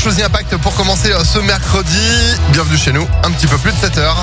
choisi Impact pour commencer ce mercredi. Bienvenue chez nous, un petit peu plus de 7h.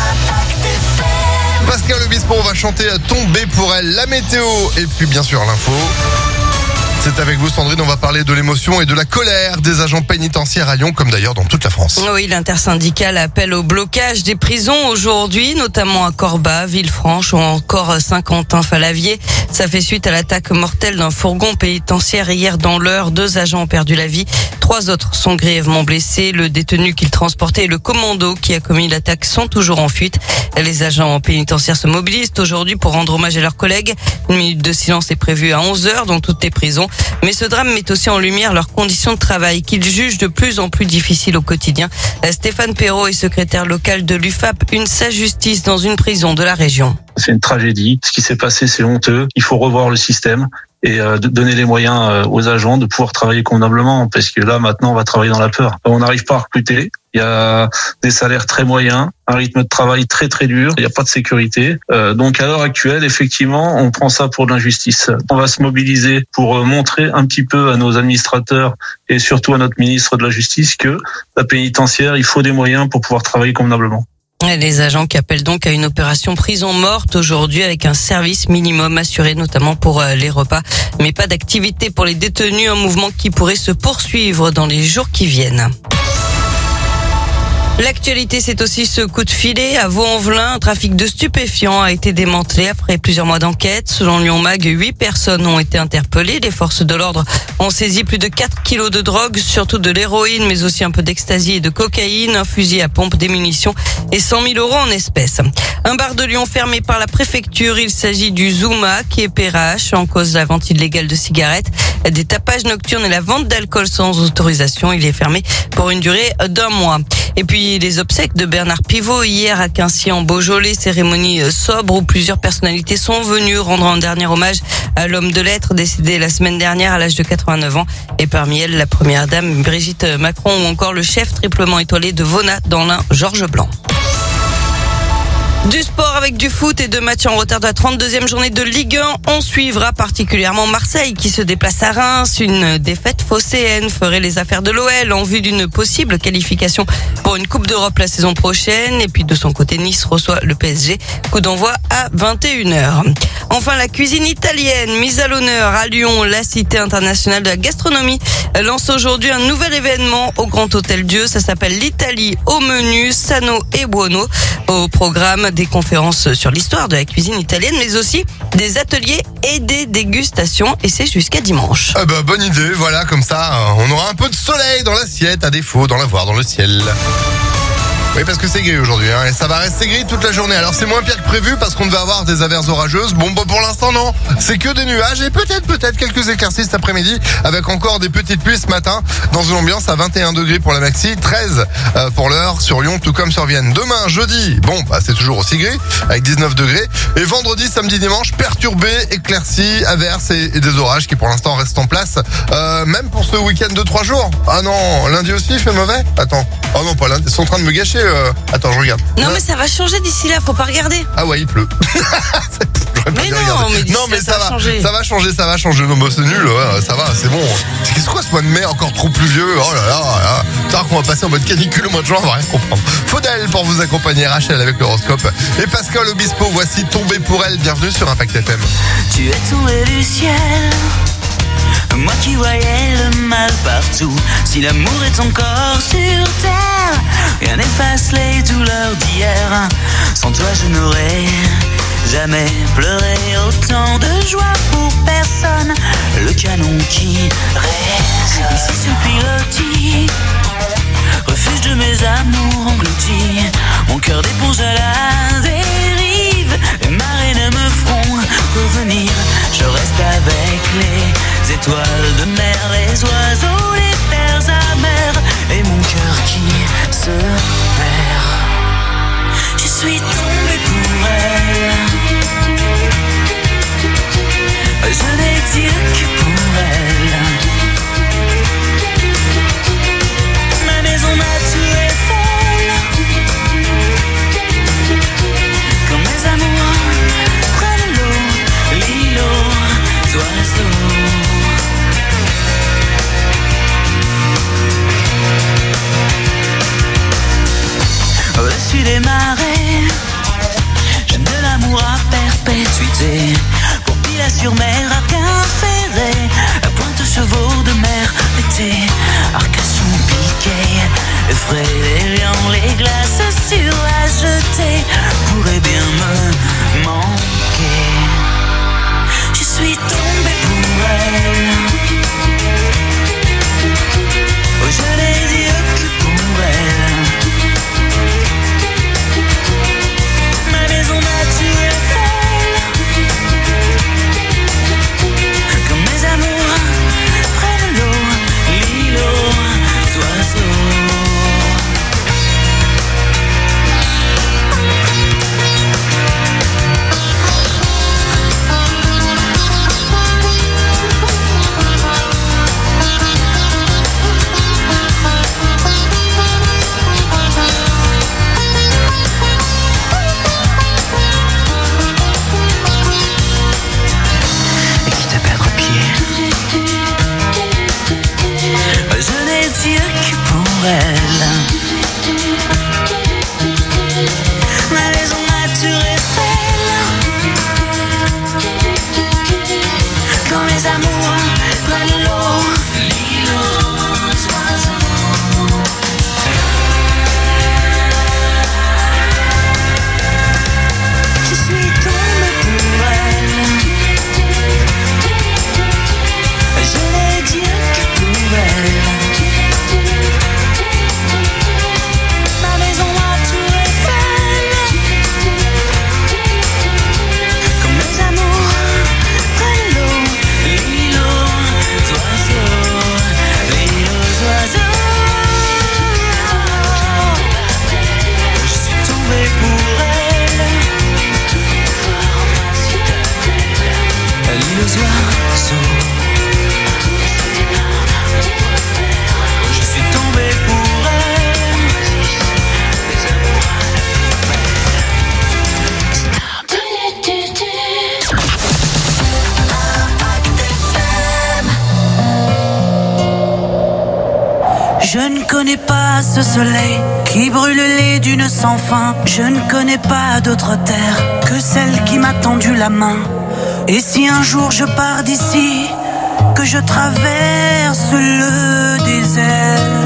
Pascal Obispo va chanter Tomber pour elle, la météo et puis bien sûr l'info. C'est avec vous Sandrine, on va parler de l'émotion et de la colère des agents pénitentiaires à Lyon, comme d'ailleurs dans toute la France. Oui, l'intersyndicale appelle au blocage des prisons aujourd'hui, notamment à Corba, Villefranche ou encore Saint-Quentin-Fallavier. Ça fait suite à l'attaque mortelle d'un fourgon pénitentiaire hier dans l'Eure. 2 agents ont perdu la vie, 3 autres sont grièvement blessés. Le détenu qu'ils transportaient et le commando qui a commis l'attaque sont toujours en fuite. Les agents pénitentiaires se mobilisent aujourd'hui pour rendre hommage à leurs collègues. Une minute de silence est prévue à 11h dans toutes les prisons. Mais ce drame met aussi en lumière leurs conditions de travail qu'ils jugent de plus en plus difficiles au quotidien. Stéphane Perrault est secrétaire local de l'UFAP, une justice dans une prison de la région. C'est une tragédie. Ce qui s'est passé, c'est honteux. Il faut revoir le système et donner les moyens aux agents de pouvoir travailler convenablement, parce que là, maintenant, on va travailler dans la peur. On n'arrive pas à recruter. Il y a des salaires très moyens, un rythme de travail très très dur. Il n'y a pas de sécurité. Donc à l'heure actuelle, effectivement, on prend ça pour de l'injustice. On va se mobiliser pour montrer un petit peu à nos administrateurs et surtout à notre ministre de la Justice que la pénitentiaire, il faut des moyens pour pouvoir travailler convenablement. Les agents qui appellent donc à une opération prison morte aujourd'hui avec un service minimum assuré notamment pour les repas, mais pas d'activité pour les détenus, un mouvement qui pourrait se poursuivre dans les jours qui viennent. L'actualité, c'est aussi ce coup de filet à Vaux-en-Velin. Un trafic de stupéfiants a été démantelé après plusieurs mois d'enquête. Selon Lyon Mag, 8 personnes ont été interpellées. Les forces de l'ordre ont saisi plus de 4 kilos de drogue, surtout de l'héroïne, mais aussi un peu d'ecstasy et de cocaïne, un fusil à pompe, des munitions et 100 000 euros en espèces. Un bar de Lyon fermé par la préfecture. Il s'agit du Zouma, qui est PRH, en cause de la vente illégale de cigarettes, des tapages nocturnes et la vente d'alcool sans autorisation. Il est fermé pour une durée d'1 mois. Et puis les obsèques de Bernard Pivot hier à Quincy en Beaujolais, cérémonie sobre où plusieurs personnalités sont venues rendre un dernier hommage à l'homme de lettres décédé la semaine dernière à l'âge de 89 ans. Et parmi elles, la première dame Brigitte Macron ou encore le chef triplement étoilé de Vauna dans l'Ain, Georges Blanc. Du sport avec du foot et 2 matchs en retard de la 32e journée de Ligue 1. On suivra particulièrement Marseille qui se déplace à Reims. Une défaite phocéenne ferait les affaires de l'OL en vue d'une possible qualification pour une Coupe d'Europe la saison prochaine. Et puis de son côté, Nice reçoit le PSG. Coup d'envoi à 21h. Enfin, la cuisine italienne mise à l'honneur à Lyon. La Cité internationale de la gastronomie lance aujourd'hui un nouvel événement au Grand Hôtel Dieu. Ça s'appelle l'Italie au menu, Sano et Buono. Au programme des conférences sur l'histoire de la cuisine italienne, mais aussi des ateliers et des dégustations. Et c'est jusqu'à dimanche. Bonne idée, voilà, comme ça, on aura un peu de soleil dans l'assiette, à défaut d'en avoir dans le ciel. Oui, parce que c'est gris aujourd'hui, et ça va rester gris toute la journée. Alors c'est moins pire que prévu parce qu'on devait avoir des averses orageuses. Bon, pour l'instant non, c'est que des nuages et peut-être quelques éclaircies cet après-midi avec encore des petites pluies ce matin dans une ambiance à 21 degrés pour la maxi, 13 pour l'heure sur Lyon, tout comme sur Vienne. Demain, jeudi, c'est toujours aussi gris avec 19 degrés. Et vendredi, samedi, dimanche, perturbé, éclaircies, averses et des orages qui pour l'instant restent en place. Même pour ce week-end de 3 jours. Ah non, lundi aussi il fait mauvais. Attends, oh non pas lundi, ils sont en train de me gâcher. Attends, je regarde. Non, mais ça va changer d'ici là, faut pas regarder. Ah ouais, il pleut. Mais ça va changer. Non, c'est nul, ouais, ça va, c'est bon. C'est quoi ce mois de mai encore trop pluvieux? Oh là là. Tard qu'on va passer en mode canicule au mois de juin, on va rien comprendre. Faudel pour vous accompagner, Rachel avec l'horoscope. Et Pascal Obispo, voici Tomber pour elle. Bienvenue sur Impact FM. Tu es tombé du ciel, moi qui voyais le mal partout. Si l'amour est encore sur terre, rien n'efface les douleurs d'hier. Sans toi je n'aurais jamais pleuré, autant de joie pour personne. Le canon qui résonne, ici c'est le pilotis, refuge de mes amours engloutis. Mon cœur d'éponge à la dérive, les marées ne me feront revenir. Je reste avec les étoiles de mer, les oiseaux, les terres amères, et mon cœur qui se perd. Je suis tombé pour elle, je n'ai dit que pour elle. Ma maison, ma tour est folle, Boulogne-sur-Mer, Arquin-Ferré, Pointe-Chevaux de mer, l'été, Arcachon, Piquet, Frédérian, les glaces sur la jetée pourraient bien me manquer. Je suis tombée pour elle. Oh, je n'ai dit que pour elle. Ma maison nature est belle. Comme mes amours près de l'eau, l'île aux oiseaux. Ma maison nature est belle. Quand mes amours prennent l'eau, l'île aux oiseaux. Je suis tombée pour elle. Je n'ai dit que pour elle. Je ne connais pas ce soleil qui brûle les dunes sans fin. Je ne connais pas d'autre terre que celle qui m'a tendu la main. Et si un jour je pars d'ici, que je traverse le désert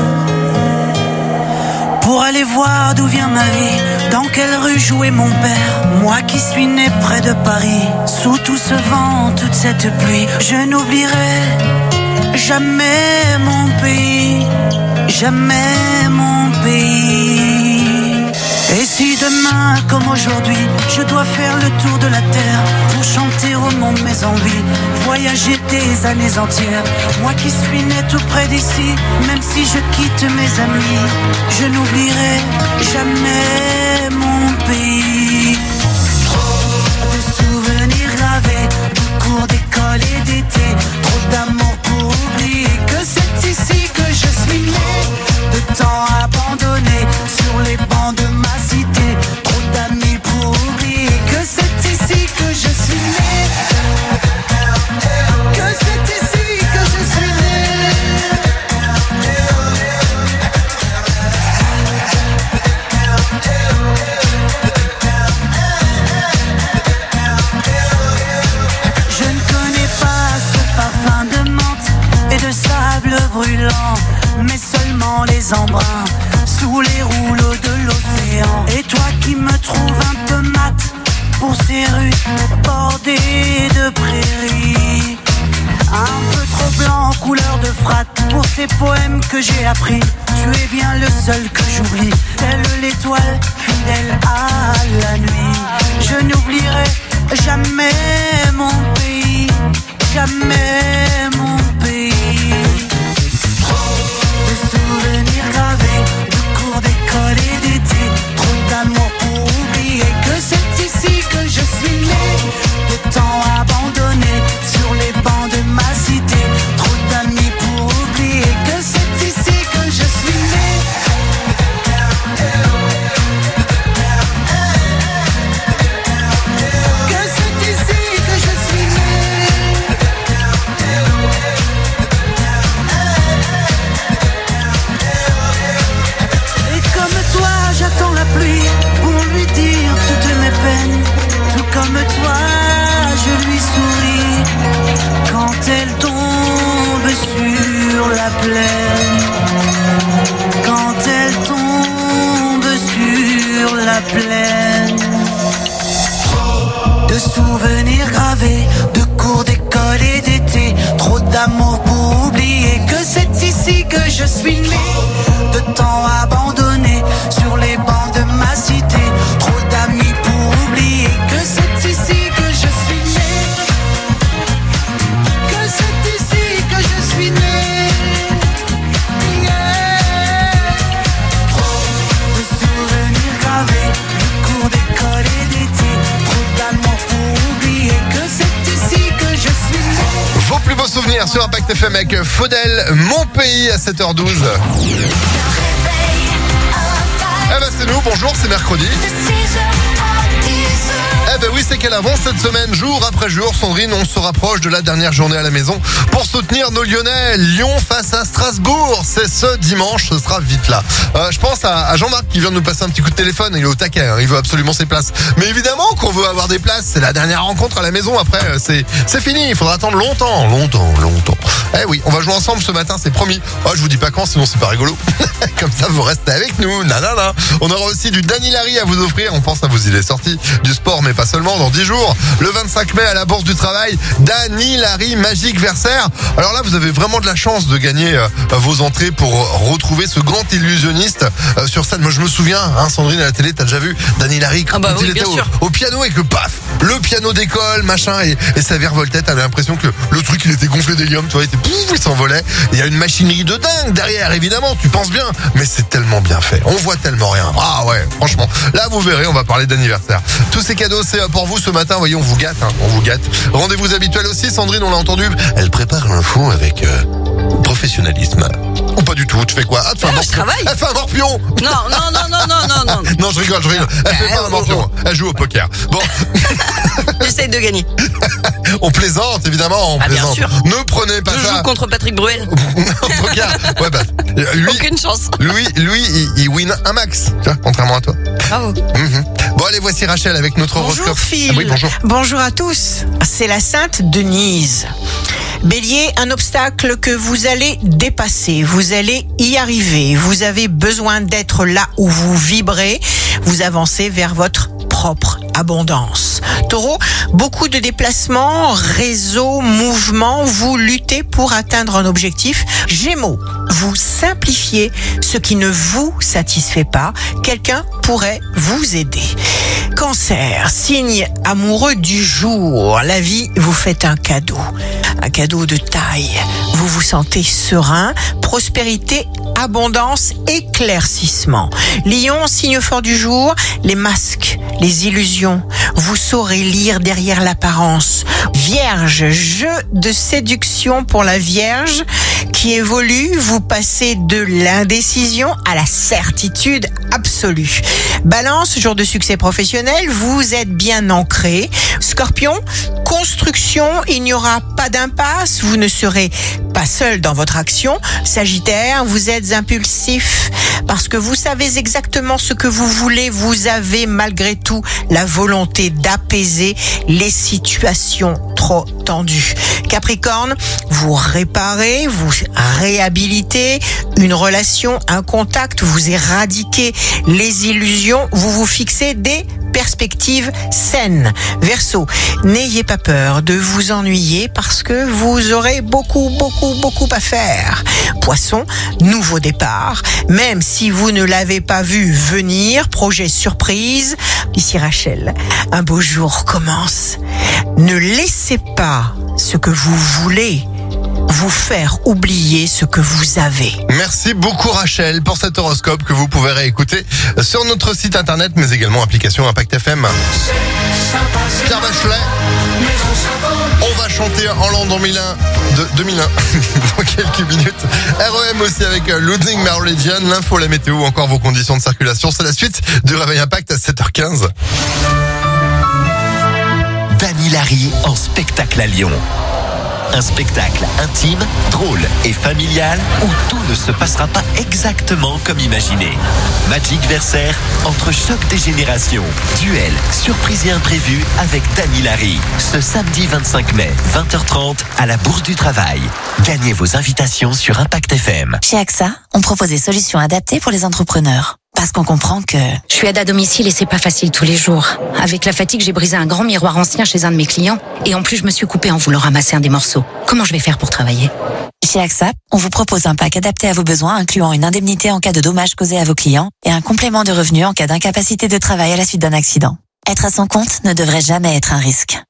pour aller voir d'où vient ma vie, dans quelle rue jouait mon père, moi qui suis né près de Paris, sous tout ce vent, toute cette pluie, je n'oublierai jamais mon pays. Jamais mon pays. Et si demain, comme aujourd'hui, je dois faire le tour de la terre pour chanter au monde mes envies, voyager des années entières, moi qui suis né tout près d'ici, même si je quitte mes amis, je n'oublierai jamais mon pays. Trop de souvenirs gravés, de cours d'école et d'été, trop d'amour pour oublier que c'est ici que je suis né. De temps abandonné sur les bancs de ma cité, trop d'amis pour oublier que c'est ici que je suis né. Que c'est ici que je suis né. Je ne connais pas ce parfum de menthe et de sable brûlant, mais seulement les embruns sous les rouleaux de l'océan. Et toi qui me trouves un peu mat pour ces rues bordées de prairies, un peu trop blanc couleur de fratte pour ces poèmes que j'ai appris, tu es bien le seul que j'oublie, telle l'étoile fidèle à la nuit. Je n'oublierai jamais mon pays, jamais mon pays. De souvenirs gravés, de cours d'école et d'été, trop d'amour pour oublier que c'est ici que je suis né. De temps abandonné sur les bancs de ma cité, trop d'amis pour oublier que c'est ici que je suis né. plaine, quand elle tombe sur la plaine. De souvenirs gravés, de cours d'école et d'été, trop d'amour pour oublier que c'est ici que je suis né. De temps abandonné sur les bancs de ma cité, trop d'amis pour oublier que c'est ici que je suis né. Que c'est ici que je suis né. Yeah. Trop de souvenirs gravés, de cours d'école et d'été, trop d'amour pour oublier que c'est ici que je suis né. Vos plus beaux souvenirs sur Impact FM avec Faudel, Mon Pays à 7h12. Eh ben c'est nous, bonjour, c'est mercredi. Eh ben oui, c'est qu'elle avance cette semaine, jour après jour. Sandrine, on se rapproche de la dernière journée à la maison pour soutenir nos Lyonnais. Lyon face à Strasbourg, c'est ce dimanche, ce sera vite là. Je pense à Jean-Marc qui vient de nous passer un petit coup de téléphone. Il est au taquet, hein, il veut absolument ses places. Mais évidemment qu'on veut avoir des places, c'est la dernière rencontre à la maison. Après, c'est fini, il faudra attendre longtemps. Eh oui, on va jouer ensemble ce matin, c'est promis. Oh, je vous dis pas quand, sinon c'est pas rigolo. Comme ça, vous restez avec nous. Nanana. On aura aussi du Dany Larry à vous offrir. On pense à vos idées sorties du sport, mais pas seulement. Dans 10 jours, le 25 mai à la Bourse du Travail, Dany Larry Magique Versaire. Alors là, vous avez vraiment de la chance de gagner vos entrées pour retrouver ce grand illusionniste sur scène. Moi, je me souviens, hein, Sandrine, à la télé, t'as déjà vu Dany Larry quand il était au piano et que paf, le piano décolle, machin, et ça virevoltait. T'avais l'impression que le truc, il était gonflé d'hélium, tu vois, il s'envolait. Il y a une machinerie de dingue derrière, évidemment, tu penses bien, mais c'est tellement bien fait. On voit tellement rien. Ah ouais, franchement. Là, vous verrez, on va parler d'anniversaire. Tous ces cadeaux, c'est pour vous ce matin. Voyez, on vous gâte, hein, on vous gâte. Rendez-vous habituel aussi. Sandrine, on l'a entendu, elle prépare l'info avec professionnalisme. Ou pas du tout, tu fais quoi? Ah, tu fais un morpion. Elle fait un morpion. Non. Non, je rigole. Elle fait pas un morpion. Elle joue au poker. Bon. J'essaye de gagner. On plaisante, évidemment. On plaisante. Bien sûr. Ne prenez pas ça. Je joue contre Patrick Bruel. En tout cas, ouais, bah, lui, aucune chance. Lui, il win un max, tu vois, contrairement à toi. Bravo. Bon, allez, voici Rachel avec notre horoscope. Bonjour Phil. Ah oui, bonjour. Bonjour à tous. C'est la Sainte Denise. Bélier, un obstacle que vous allez dépasser, vous allez y arriver. Vous avez besoin d'être là où vous vibrez. Vous avancez vers votre propre abondance. Taureau, beaucoup de déplacements, réseaux, mouvements, vous luttez pour atteindre un objectif. Gémeaux, vous simplifiez ce qui ne vous satisfait pas. Quelqu'un pourrait vous aider. Cancer, signe amoureux du jour. La vie vous fait un cadeau de taille. Vous vous sentez serein, prospérité, abondance, éclaircissement. Lion, signe fort du jour, les masques, les illusions. Vous saurez lire derrière l'apparence. Vierge, jeu de séduction pour la Vierge qui évolue. Vous passez de l'indécision à la certitude absolue. Balance, jour de succès professionnel, vous êtes bien ancré. Scorpion, construction, il n'y aura pas d'impasse, vous ne serez pas seul dans votre action. Sagittaire, vous êtes impulsif parce que vous savez exactement ce que vous voulez. Vous avez malgré tout la volonté d'apaiser les situations trop tendues. Capricorne, vous réparez, vous réhabilitez une relation, un contact, vous éradiquez les illusions, vous vous fixez des perspectives saines. Verseau, n'ayez pas peur de vous ennuyer parce que vous aurez beaucoup à faire. Poisson, nouveau départ, même si vous ne l'avez pas vu venir, projet surprise. Ici Rachel, un beau jour commence. Ne laissez pas ce que vous voulez vous faire oublier ce que vous avez. Merci beaucoup Rachel pour cet horoscope que vous pouvez réécouter sur notre site internet mais également application Impact FM. Pierre Bachelet, on va chanter en l'an 2001 dans quelques minutes. REM aussi avec Losing My Religion, l'info, la météo ou encore vos conditions de circulation. C'est la suite du Réveil Impact à 7h15. Dany Larry en spectacle à Lyon. Un spectacle intime, drôle et familial où tout ne se passera pas exactement comme imaginé. Magic Versaire, entre choc des générations. Duel, surprise et imprévu avec Dany Larry. Ce samedi 25 mai, 20h30 à la Bourse du Travail. Gagnez vos invitations sur Impact FM. Chez AXA, on propose des solutions adaptées pour les entrepreneurs. Parce qu'on comprend que... Je suis aide à domicile et c'est pas facile tous les jours. Avec la fatigue, j'ai brisé un grand miroir ancien chez un de mes clients. Et en plus, je me suis coupée en voulant ramasser un des morceaux. Comment je vais faire pour travailler ? Chez AXA, on vous propose un pack adapté à vos besoins, incluant une indemnité en cas de dommages causés à vos clients et un complément de revenu en cas d'incapacité de travail à la suite d'un accident. Être à son compte ne devrait jamais être un risque.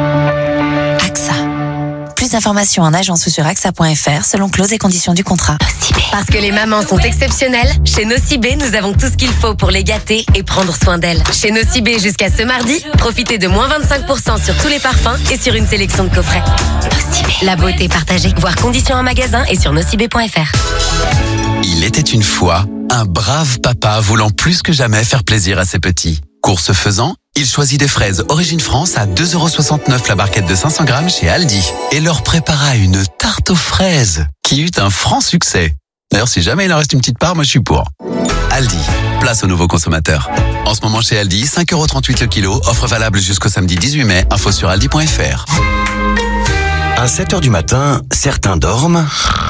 AXA. Plus d'informations en agence ou sur axa.fr selon clauses et conditions du contrat. Parce que les mamans sont exceptionnelles, chez Nocibé, nous avons tout ce qu'il faut pour les gâter et prendre soin d'elles. Chez Nocibé, jusqu'à ce mardi, profitez de moins 25% sur tous les parfums et sur une sélection de coffrets. Nocibé. La beauté partagée. Voir conditions en magasin et sur nocibé.fr. Il était une fois un brave papa voulant plus que jamais faire plaisir à ses petits. Course faisant, il choisit des fraises Origine France à 2,69€ la barquette de 500 grammes chez Aldi et leur prépara une tarte aux fraises qui eut un franc succès. D'ailleurs, si jamais il en reste une petite part, moi je suis pour. Aldi, place aux nouveaux consommateurs. En ce moment chez Aldi, 5,38€ le kilo, offre valable jusqu'au samedi 18 mai, info sur aldi.fr. À 7h du matin, certains dorment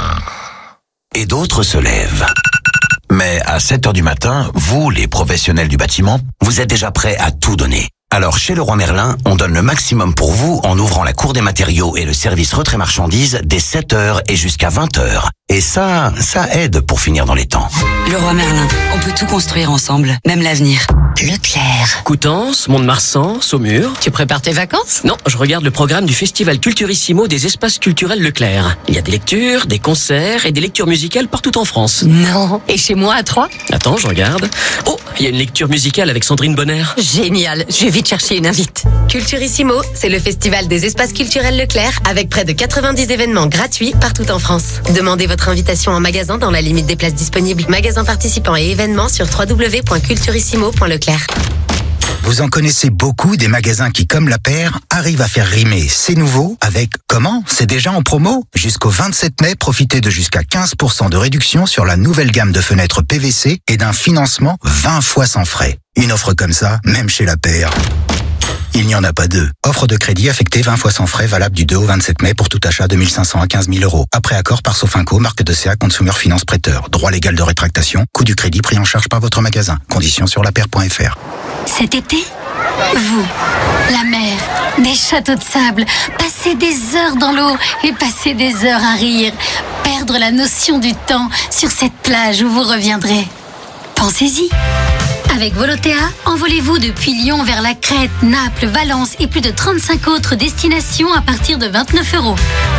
et d'autres se lèvent. Mais à 7h du matin, vous, les professionnels du bâtiment, vous êtes déjà prêts à tout donner. Alors chez Leroy Merlin, on donne le maximum pour vous en ouvrant la cour des matériaux et le service retrait marchandises dès 7h et jusqu'à 20h. Et ça aide pour finir dans les temps. Leroy Merlin, on peut tout construire ensemble, même l'avenir. Leclerc. Coutances, Mont-de-Marsan, Saumur. Tu prépares tes vacances ? Non, je regarde le programme du Festival Culturissimo des espaces culturels Leclerc. Il y a des lectures, des concerts et des lectures musicales partout en France. Non. Et chez moi à Troyes ? Attends, je regarde. Oh, il y a une lecture musicale avec Sandrine Bonner. Génial, je vais vite chercher une invite. Culturissimo, c'est le festival des espaces culturels Leclerc avec près de 90 événements gratuits partout en France. Demandez votre invitation en magasin dans la limite des places disponibles. Magasins participants et événements sur www.culturissimo.leclerc. Vous en connaissez beaucoup des magasins qui, comme La Paire, arrivent à faire rimer c'est nouveau avec comment ? C'est déjà en promo ? Jusqu'au 27 mai, profitez de jusqu'à 15% de réduction sur la nouvelle gamme de fenêtres PVC et d'un financement 20 fois sans frais. Une offre comme ça, même chez La Paire, il n'y en a pas deux. Offre de crédit affectée 20 fois sans frais, valable du 2 au 27 mai pour tout achat de 1 500 à 15 000 euros. Après accord par Sofinco, marque de CA Consumer Finance Prêteur. Droit légal de rétractation, coût du crédit pris en charge par votre magasin. Conditions sur lapaire.fr. Cet été, vous, la mer, des châteaux de sable, passer des heures dans l'eau et passer des heures à rire, perdre la notion du temps sur cette plage où vous reviendrez. Pensez-y. Avec Volotea, envolez-vous depuis Lyon vers la Crète, Naples, Valence et plus de 35 autres destinations à partir de 29 €.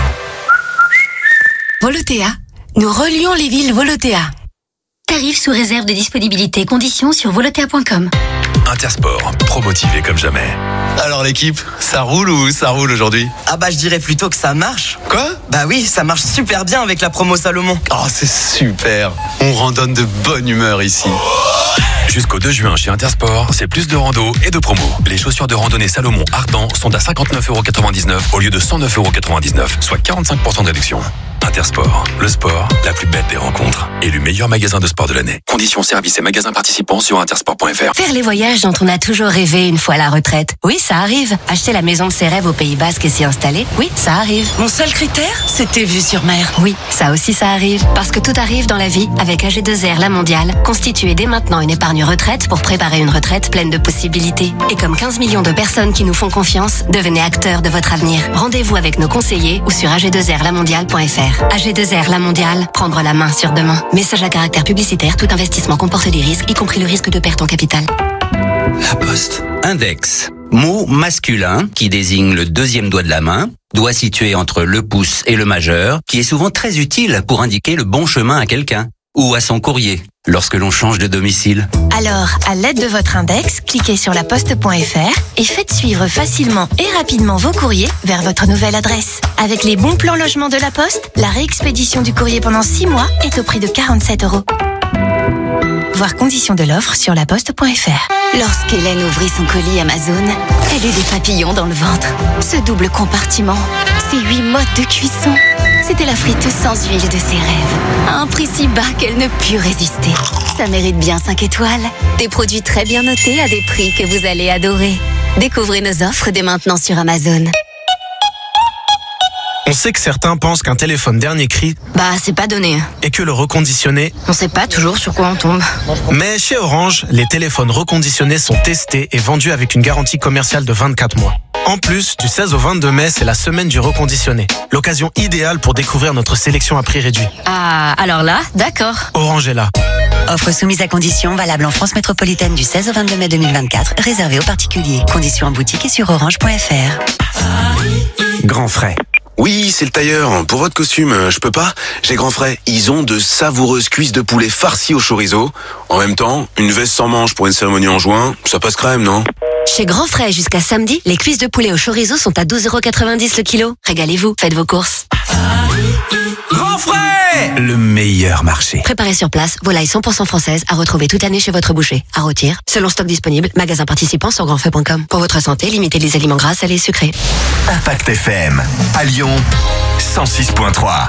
Volotea, nous relions les villes Volotea. Tarifs sous réserve de disponibilité. Conditions sur volotea.com. Intersport, pro-motivé comme jamais. Alors l'équipe, ça roule ou ça roule aujourd'hui ? Ah bah je dirais plutôt que ça marche. Quoi ? Bah oui, ça marche super bien avec la promo Salomon. Oh c'est super, on randonne de bonne humeur ici. Jusqu'au 2 juin chez Intersport, c'est plus de rando et de promo. Les chaussures de randonnée Salomon Ardent sont à 59,99€ au lieu de 109,99€, soit 45% de réduction. Intersport, le sport, la plus belle des rencontres. Élu meilleur magasin de sport de l'année. Conditions, services et magasins participants sur intersport.fr. Faire les voyages dont on a toujours rêvé une fois à la retraite. Oui, ça arrive. Acheter la maison de ses rêves au Pays Basque et s'y installer. Oui, ça arrive. Mon seul critère, c'était vue sur mer. Oui, ça aussi ça arrive. Parce que tout arrive dans la vie avec AG2R La Mondiale. Constituez dès maintenant une épargne retraite pour préparer une retraite pleine de possibilités. Et comme 15 millions de personnes qui nous font confiance, devenez acteurs de votre avenir. Rendez-vous avec nos conseillers ou sur ag2rlamondiale.fr. AG2R La Mondiale, prendre la main sur demain. Message à caractère publicitaire, tout investissement comporte des risques, y compris le risque de perte en capital. La Poste. Index. Mot masculin qui désigne le deuxième doigt de la main, doigt situé entre le pouce et le majeur, qui est souvent très utile pour indiquer le bon chemin à quelqu'un ou à son courrier lorsque l'on change de domicile. Alors, à l'aide de votre index, cliquez sur laposte.fr et faites suivre facilement et rapidement vos courriers vers votre nouvelle adresse. Avec les bons plans logement de la Poste, la réexpédition du courrier pendant 6 mois est au prix de 47 €. Voir conditions de l'offre sur laposte.fr. Lorsqu'Hélène ouvrit son colis Amazon, elle eut des papillons dans le ventre. Ce double compartiment, ces 8 modes de cuisson, c'était la friteuse sans huile de ses rêves. À un prix si bas qu'elle ne put résister. Ça mérite bien 5 étoiles. Des produits très bien notés à des prix que vous allez adorer. Découvrez nos offres dès maintenant sur Amazon. On sait que certains pensent qu'un téléphone dernier cri, c'est pas donné. Et que le reconditionné, On sait pas toujours sur quoi on tombe. Mais chez Orange, les téléphones reconditionnés sont testés et vendus avec une garantie commerciale de 24 mois. En plus, du 16 au 22 mai, c'est la semaine du reconditionné. L'occasion idéale pour découvrir notre sélection à prix réduit. Ah, alors là, d'accord. Orange est là. Offre soumise à conditions, valable en France métropolitaine du 16 au 22 mai 2024, réservée aux particuliers. Conditions en boutique et sur orange.fr. Grand Frais. Oui, c'est le tailleur. Pour votre costume, je peux pas. J'ai Grand Frais. Ils ont de savoureuses cuisses de poulet farcies au chorizo. En même temps, une veste sans manches pour une cérémonie en juin, ça passe crème, non? Chez Grand Frais, jusqu'à samedi, les cuisses de poulet au chorizo sont à 12,90 € le kilo. Régalez-vous, faites vos courses. Grand Frais, le meilleur marché. Préparez sur place, volailles 100% françaises à retrouver toute année chez votre boucher. À rôtir, selon stock disponible, magasin participant sur grandfrais.com. Pour votre santé, limitez les aliments gras, salés et sucrés. Impact FM, à Lyon, 106.3.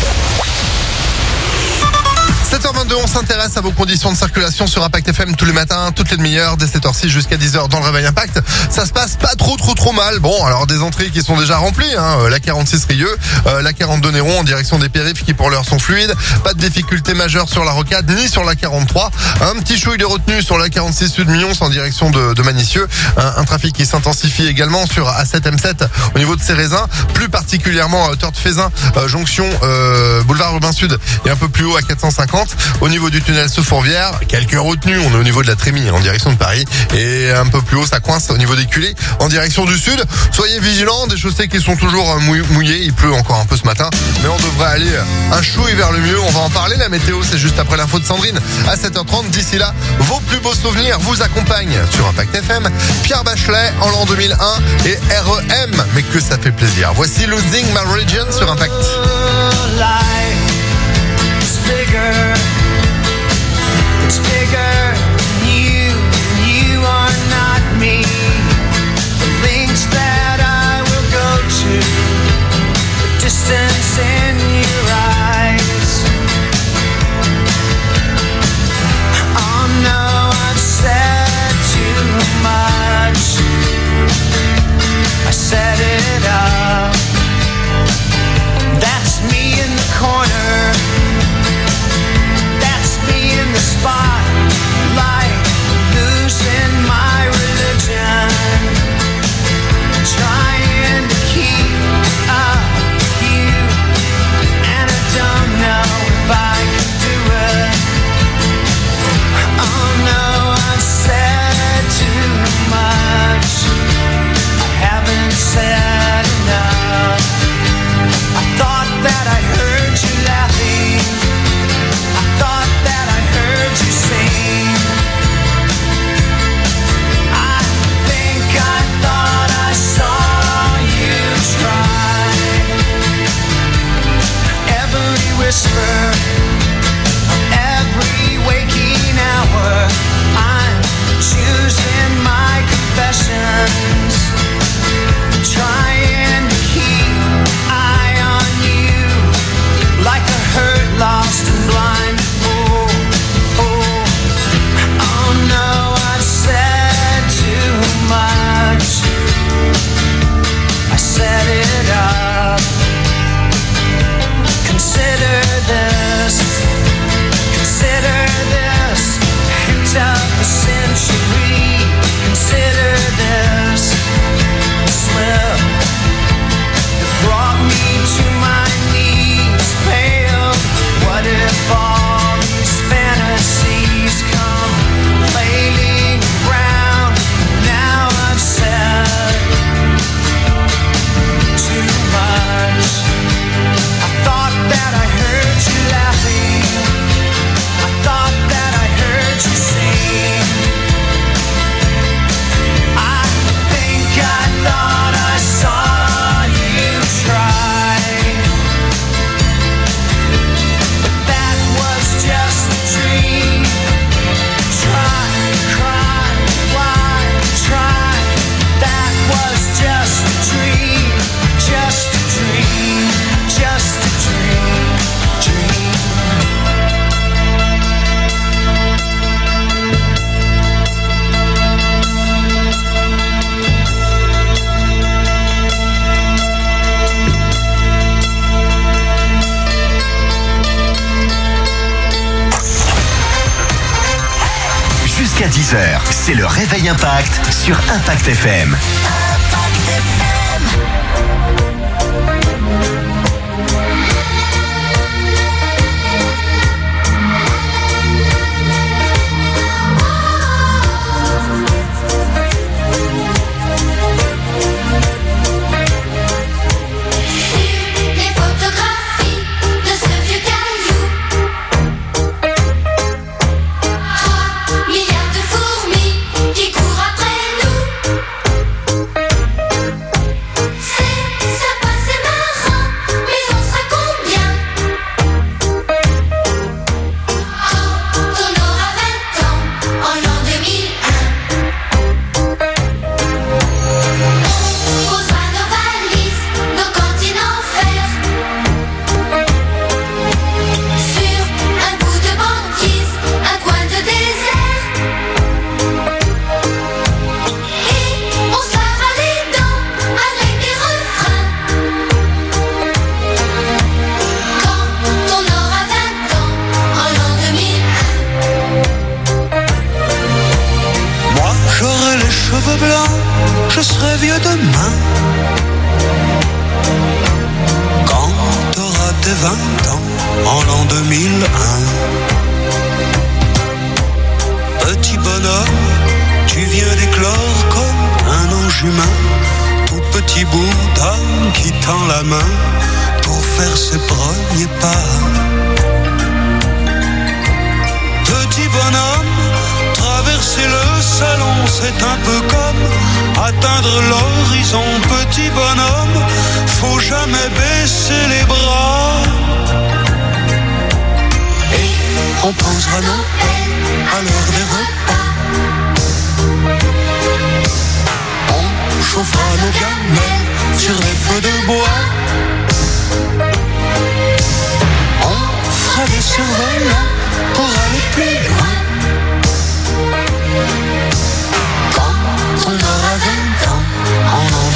7h22, on s'intéresse à vos conditions de circulation sur Impact FM tous les matins, toutes les demi-heures, dès 7h06 jusqu'à 10h dans le Réveil Impact. Ça se passe pas trop mal. Bon, alors des entrées qui sont déjà remplies, la 46 Rieux, la 42 Néron en direction des périphes qui pour l'heure sont fluides. Pas de difficultés majeures sur la Rocade ni sur la 43. Un petit chouille de retenue sur la 46 Sud Mions en direction de Manicieux. Un trafic qui s'intensifie également sur A7 M7 au niveau de Cérézin, plus particulièrement Hauteur de Fézin, jonction boulevard Urbain Sud et un peu plus haut à 450. Au niveau du tunnel sous Fourvière, quelques retenues. On est au niveau de la Trémie en direction de Paris. Et un peu plus haut, ça coince au niveau des Culées en direction du sud. Soyez vigilants, des chaussées qui sont toujours mouillées. Il pleut encore un peu ce matin. Mais on devrait aller un chouille vers le mieux. On va en parler. La météo, c'est juste après l'info de Sandrine à 7h30. D'ici là, vos plus beaux souvenirs vous accompagnent sur Impact FM. Pierre Bachelet en l'an 2001 et REM. Mais que ça fait plaisir. Voici Losing My Religion sur Impact. It's bigger than you are not me. The links that I will go to, the distance in your eyes. Oh no, I've said too much. I set it up. That's me in the corner. The spotlight, losing my religion. 6h, c'est le Réveil Impact sur Impact FM. Je serai vieux demain. Quand t'auras tes 20 ans, en l'an 2001. Petit bonhomme, tu viens d'éclore comme un ange humain. Tout petit bout d'âme qui tend la main pour faire ses premiers pas. Petit bonhomme, traverser le salon, c'est un peu comme atteindre l'horizon. Petit bonhomme, faut jamais baisser les bras. Et on posera Noël à l'heure des repas. On chauffera nos gamelles sur les feux de bois. On fera des survolants pour aller plus loin. Quand on aura 20 ans, en l'an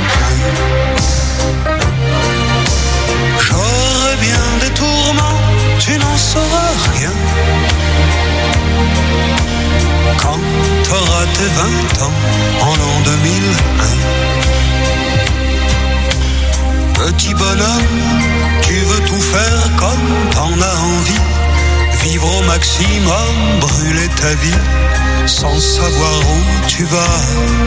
2001. J'aurai bien des tourments, tu n'en sauras rien. Quand t'auras tes 20 ans, en l'an 2001. Petit bonhomme, tu veux tout faire comme t'en as envie. Vivre au maximum, brûler ta vie, sans savoir où tu vas.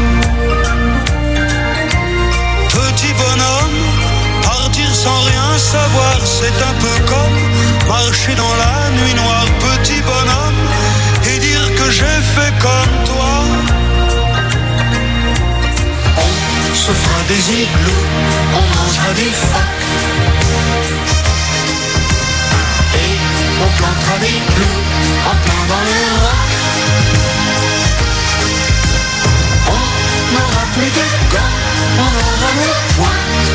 Petit bonhomme, partir sans rien savoir, c'est un peu comme marcher dans la nuit noire. Petit bonhomme, et dire que j'ai fait comme toi. On se fera des igloos, on mangera des phaques. Et on plantera des clous en plein dans le roc. On n'aura plus de gants, on aura le poing.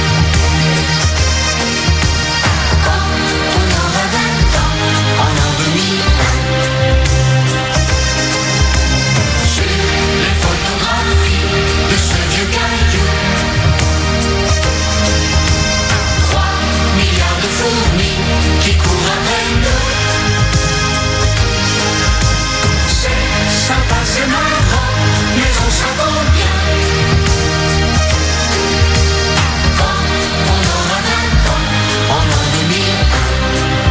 Quand on aura 20 ans, en l'an 2001. Sur les photographies de ce vieux caillou, 3 milliards de fourmis qui courent après nous. C'est sympa, c'est marrant, mais on s'entend bien. Quand on aura 20 ans, en l'an 2001.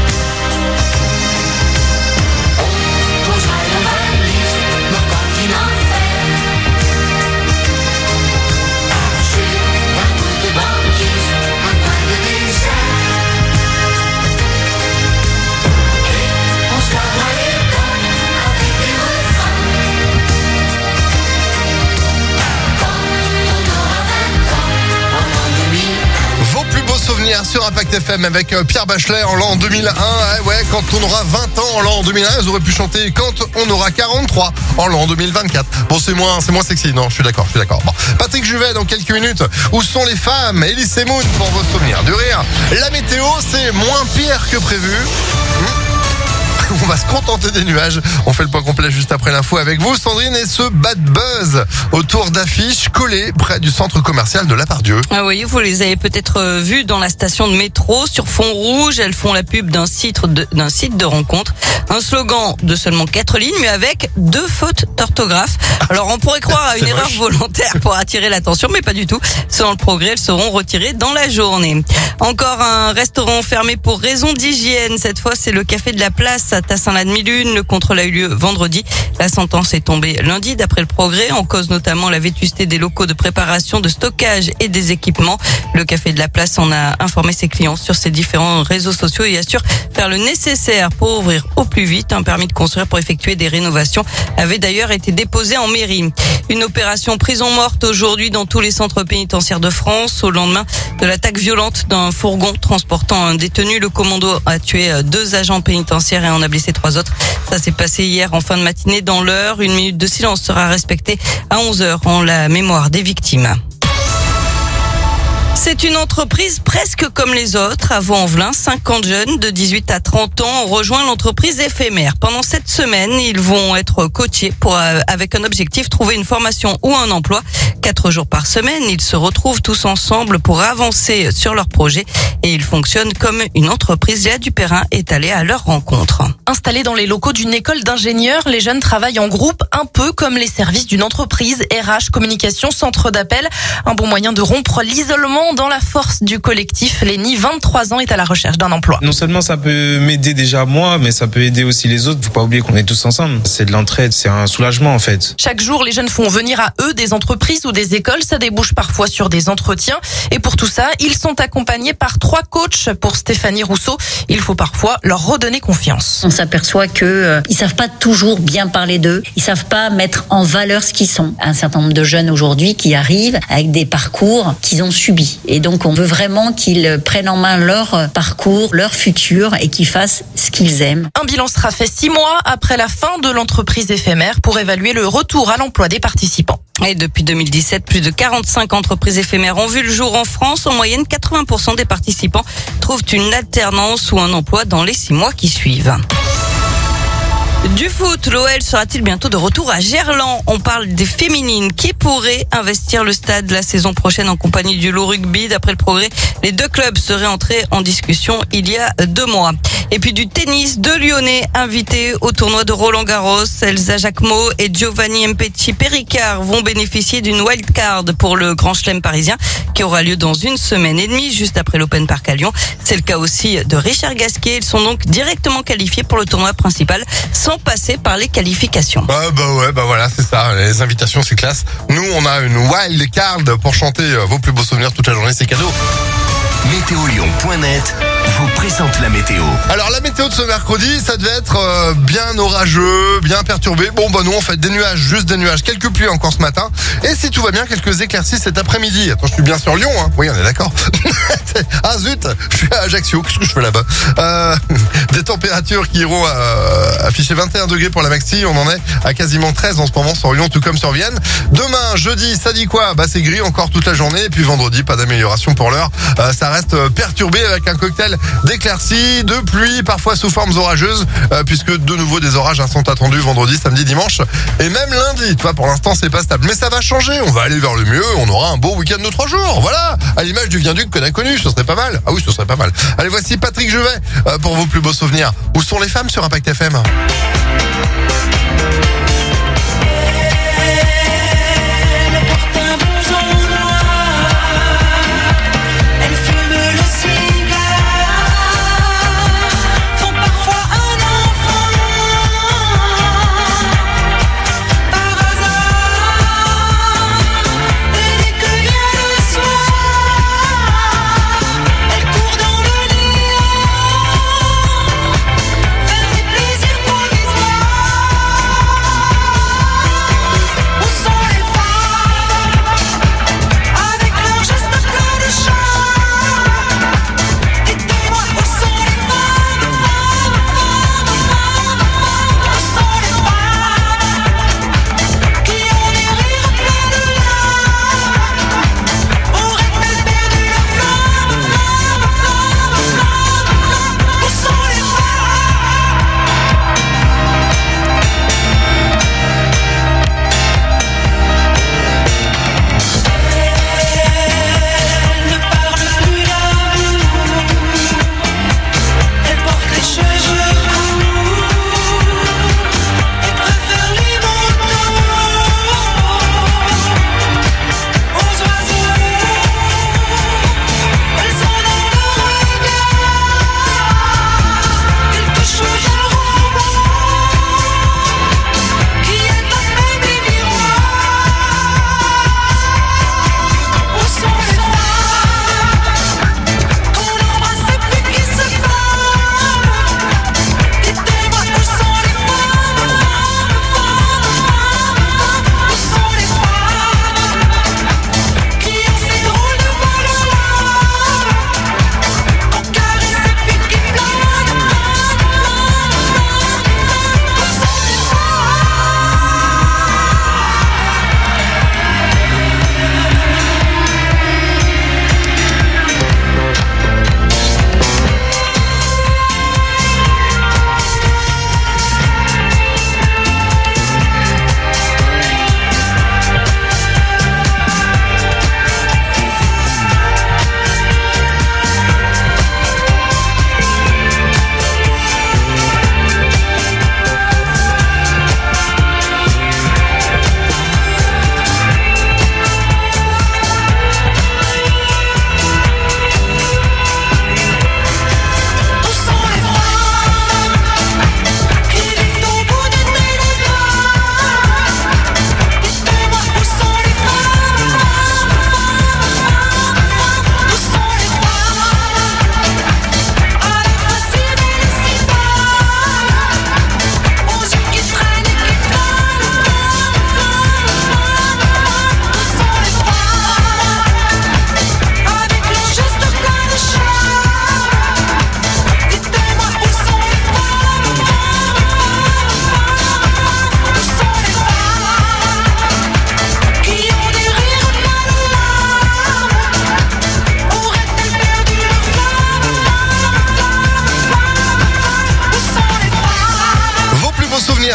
On posera nos valises, nos continents verts. Sur un bout de banquise, un coin de désert. Et on se lavera les dents avec des refrains. Quand on aura 20 ans, en l'an 2001. Vos plus beaux souvenirs sur Impact FM avec Pierre Bachelet en l'an 2001. Ouais, quand on aura 20 ans en l'an 2001, ils auraient pu chanter quand on aura 43 en l'an 2024. Bon, c'est moins sexy, non, je suis d'accord. Bon, Patrick Juvet dans quelques minutes. Où sont les femmes? Elise et Moon pour vos souvenirs du rire. La météo, c'est moins pire que prévu. on va se contenter des nuages. On fait le point complet juste après l'info avec vous, Sandrine, et ce bad buzz autour d'affiches collées près du centre commercial de La Part-Dieu. Ah oui, vous les avez peut-être vues dans la station de métro sur fond rouge. Elles font la pub d'un site de rencontre. Un slogan de seulement 4 lignes, mais avec 2 fautes d'orthographe. Alors on pourrait croire à une erreur volontaire pour attirer l'attention, mais pas du tout. Selon le Progrès, elles seront retirées dans la journée. Encore un restaurant fermé pour raison d'hygiène. Cette fois, c'est le Café de la Place à Tassin-la-Demi-Lune. Le contrôle a eu lieu vendredi. La sentence est tombée lundi d'après le Progrès. En cause notamment la vétusté des locaux de préparation, de stockage et des équipements. Le Café de la Place en a informé ses clients sur ses différents réseaux sociaux et assure faire le nécessaire pour ouvrir au plus vite. Un permis de construire pour effectuer des rénovations avait d'ailleurs été déposé en mairie. Une opération prison morte aujourd'hui dans tous les centres pénitentiaires de France au lendemain de l'attaque violente d'un fourgon transportant un détenu. Le commando a tué 2 agents pénitentiaires et en a blessé 3 autres. Ça s'est passé hier en fin de matinée dans l'Eure. Une minute de silence sera respectée à 11h en la mémoire des victimes. C'est une entreprise presque comme les autres. À Vaux-en-Velin, 50 jeunes de 18 à 30 ans ont rejoint l'entreprise éphémère. Pendant cette semaine, ils vont être coachés pour, avec un objectif, trouver une formation ou un emploi. 4 jours par semaine, ils se retrouvent tous ensemble pour avancer sur leur projet et ils fonctionnent comme une entreprise. Léa Dupérin est allée à leur rencontre. Installés dans les locaux d'une école d'ingénieurs, les jeunes travaillent en groupe, un peu comme les services d'une entreprise, RH, communication, centre d'appel. Un bon moyen de rompre l'isolement dans la force du collectif. Lénie, 23 ans, est à la recherche d'un emploi. Non seulement ça peut m'aider déjà moi, mais ça peut aider aussi les autres. Faut pas oublier qu'on est tous ensemble. C'est de l'entraide, c'est un soulagement en fait. Chaque jour, les jeunes font venir à eux des entreprises ou des écoles. Ça débouche parfois sur des entretiens. Et pour tout ça, ils sont accompagnés par 3 coachs. Pour Stéphanie Rousseau, il faut parfois leur redonner confiance. On s'aperçoit que ils savent pas toujours bien parler d'eux. Ils savent pas mettre en valeur ce qu'ils sont. Un certain nombre de jeunes aujourd'hui qui arrivent avec des parcours qu'ils ont subis. Et donc, on veut vraiment qu'ils prennent en main leur parcours, leur futur et qu'ils fassent ce qu'ils aiment. Un bilan sera fait 6 mois après la fin de l'entreprise éphémère pour évaluer le retour à l'emploi des participants. Et depuis 2017, plus de 45 entreprises éphémères ont vu le jour en France. En moyenne, 80% des participants trouvent une alternance ou un emploi dans les 6 mois qui suivent. Du foot, l'OL sera-t-il bientôt de retour à Gerland? On parle des féminines qui pourraient investir le stade la saison prochaine en compagnie du Loup Rugby. D'après le Progrès, les 2 clubs seraient entrés en discussion il y a 2 mois. Et puis du tennis, 2 Lyonnais invités au tournoi de Roland-Garros. Elsa Jacquemot et Giovanni Mpetshi-Perricard vont bénéficier d'une wildcard pour le Grand Chelem parisien qui aura lieu dans 1 semaine et demie, juste après l'Open Park à Lyon. C'est le cas aussi de Richard Gasquet. Ils sont donc directement qualifiés pour le tournoi principal sans passer par les qualifications. Bah voilà, c'est ça. Les invitations, c'est classe. Nous, on a une wild card pour chanter vos plus beaux souvenirs toute la journée, c'est cadeau. Météolion.net vous présente la météo. Alors la météo de ce mercredi, ça devait être bien orageux, bien perturbé. Bon nous on fait des nuages, juste des nuages, quelques pluies encore ce matin. Et si tout va bien, quelques éclaircies cet après-midi. Attends, je suis bien sur Lyon, hein. Oui, on est d'accord. Ah zut, je suis à Ajaccio, qu'est-ce que je fais là-bas? Des températures qui iront afficher 21 degrés pour la maxi. On en est à quasiment 13 en ce moment sur Lyon, tout comme sur Vienne. Demain, jeudi, ça dit quoi? C'est gris encore toute la journée. Et puis vendredi, pas d'amélioration pour l'heure. Ça reste perturbé avec un cocktail d'éclaircies, de pluie, parfois sous formes orageuses, puisque de nouveau des orages sont attendus vendredi, samedi, dimanche et même lundi. Tu vois, pour l'instant c'est pas stable, mais ça va changer. On va aller vers le mieux. On aura un beau week-end de 3 jours. Voilà, à l'image du viaduc qu'on a connu. Ce serait pas mal. Ah oui, ce serait pas mal. Allez, voici Patrick Juvet pour vos plus beaux souvenirs. Où sont les femmes sur Impact FM?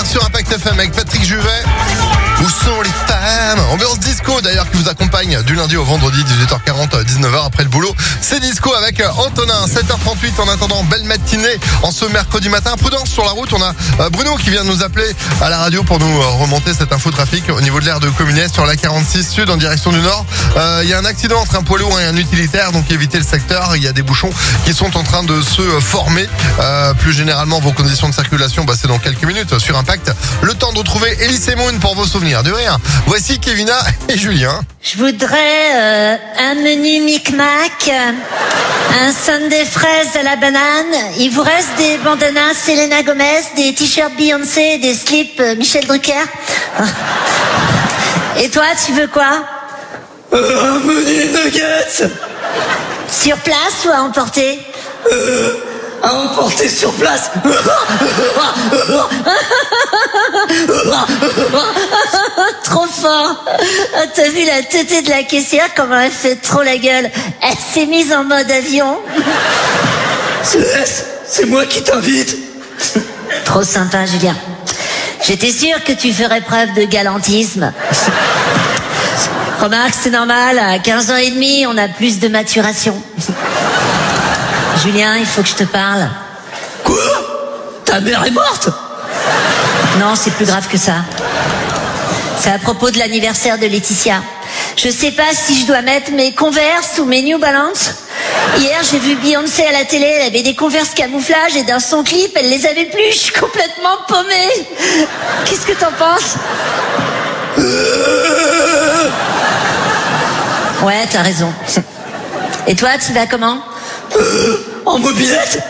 sur Impact FM avec Patrick Juvet. Où sont les femmes? Ambiance disco d'ailleurs qui vous accompagne du lundi au vendredi 18h40, 19h après le boulot. C'est disco avec Antonin, 7h38 en attendant, belle matinée en ce mercredi matin. Prudence sur la route, on a Bruno qui vient de nous appeler à la radio pour nous remonter cette info trafic au niveau de l'aire de Communet sur la 46 Sud en direction du Nord. Il y a un accident entre un poids lourd et un utilitaire, donc évitez le secteur. Il y a des bouchons qui sont en train de se former. Plus généralement, vos conditions de circulation, c'est dans quelques minutes sur Impact. Le temps de retrouver Elise Moon pour vos souvenirs du rire. Voici Kevina et Julien. Je voudrais un menu micmac, un sundae fraise à la banane. Il vous reste des bandanas Selena Gomez, des t-shirts Beyoncé, des slips Michel Drucker. Et toi, tu veux quoi? Un menu nuggets. Sur place ou à emporter? À emporter sur place. Trop fort. T'as vu la tétée de la caissière, comment elle fait trop la gueule? Elle s'est mise en mode avion. C'est moi qui t'invite. Trop sympa, Julien. J'étais sûre que tu ferais preuve de galantisme. Remarque, c'est normal, à 15 ans et demi, on a plus de maturation. Julien, il faut que je te parle. Quoi? Ta mère est morte? Non, c'est plus grave que ça. C'est à propos de l'anniversaire de Laetitia. Je sais pas si je dois mettre mes Converse ou mes New Balance. Hier, j'ai vu Beyoncé à la télé, elle avait des Converse camouflage et dans son clip, elle les avait plus. Je suis complètement paumée. Qu'est-ce que t'en penses? Ouais, t'as raison. Et toi, tu vas comment? En mobilette.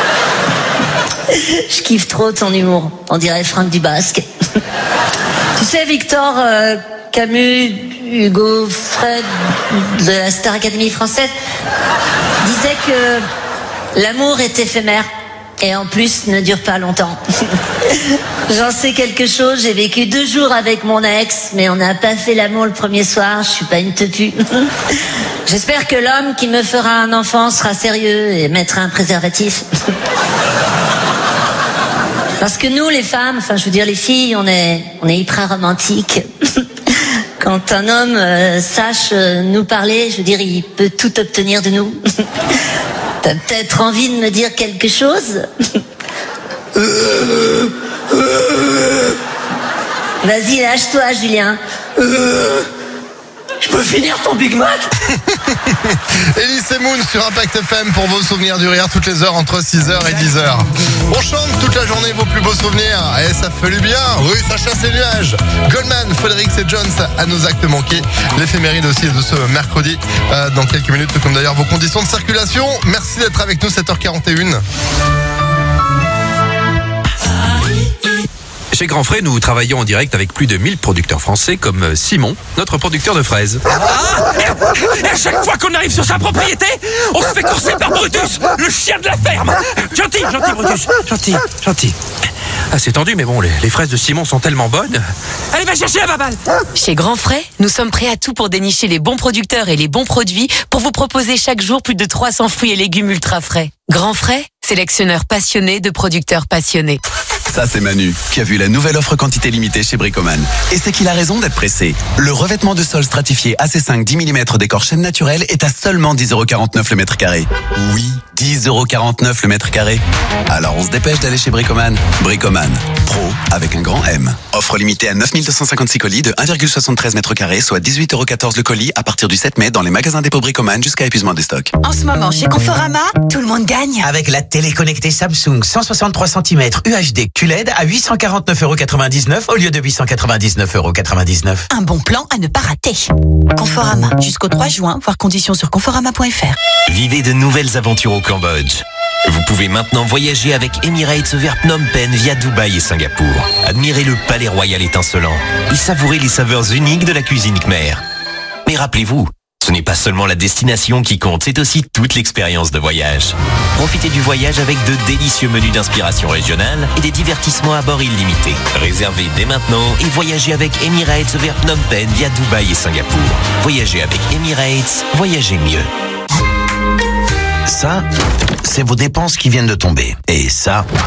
Je kiffe trop ton humour. On dirait Franck Dubosc. Tu sais, Victor Camus, Hugo Fred de la Star Academy française disait que l'amour est éphémère et en plus ne dure pas longtemps. J'en sais quelque chose, j'ai vécu 2 jours avec mon ex, mais on n'a pas fait l'amour le premier soir, je suis pas une teutue. J'espère que l'homme qui me fera un enfant sera sérieux et mettra un préservatif. Parce que nous, les femmes, enfin je veux dire les filles, on est hyper romantiques. Quand un homme sache nous parler, je veux dire, il peut tout obtenir de nous. T'as peut-être envie de me dire quelque chose? Vas-y, lâche-toi, Julien. Je peux finir ton Big Mac? Elise et Moon sur Impact FM pour vos souvenirs du rire toutes les heures entre 6h et 10h. On chante toute la journée vos plus beaux souvenirs. Et ça fait du bien. Oui, ça chasse les nuages. Goldman, Frédéric et Jones à nos actes manqués. L'éphéméride aussi de ce mercredi dans quelques minutes, comme d'ailleurs vos conditions de circulation. Merci d'être avec nous, 7h41. Chez Grand Frais, nous travaillons en direct avec plus de 1000 producteurs français comme Simon, notre producteur de fraises. Et à chaque fois qu'on arrive sur sa propriété, on se fait courser par Brutus, le chien de la ferme. Gentil, Brutus, gentil. Ah, c'est tendu, mais bon, les fraises de Simon sont tellement bonnes. Allez, va chercher la baballe. Chez Grand Frais, nous sommes prêts à tout pour dénicher les bons producteurs et les bons produits pour vous proposer chaque jour plus de 300 fruits et légumes ultra frais. Grand Frais, sélectionneur passionné de producteurs passionnés. Ça, c'est Manu, qui a vu la nouvelle offre quantité limitée chez Bricoman. Et c'est qu'il a raison d'être pressé. Le revêtement de sol stratifié AC5 10 mm décor chêne naturel est à seulement 10,49€ le mètre carré. Oui, 10,49€ le mètre carré. Alors on se dépêche d'aller chez Bricoman. Bricoman, pro avec un grand M. Offre limitée à 9256 colis de 1,73 mètres carrés, soit 18,14€ le colis à partir du 7 mai dans les magasins dépôt Bricoman jusqu'à épuisement des stocks. En ce moment, chez Conforama, tout le monde gagne. Avec la télé connectée Samsung 163 cm UHD QLED à 849,99€ au lieu de 899,99€. Un bon plan à ne pas rater. Conforama, jusqu'au 3 juin, voir conditions sur conforama.fr. Vivez de nouvelles aventures au Cambodge. Vous pouvez maintenant voyager avec Emirates vers Phnom Penh via Dubaï et Singapour. Admirez le palais royal étincelant et savourez les saveurs uniques de la cuisine khmer. Mais rappelez-vous, ce n'est pas seulement la destination qui compte, c'est aussi toute l'expérience de voyage. Profitez du voyage avec de délicieux menus d'inspiration régionale et des divertissements à bord illimités. Réservez dès maintenant et voyagez avec Emirates vers Phnom Penh via Dubaï et Singapour. Voyagez avec Emirates, voyagez mieux. Ça, c'est vos dépenses qui viennent de tomber. Et ça,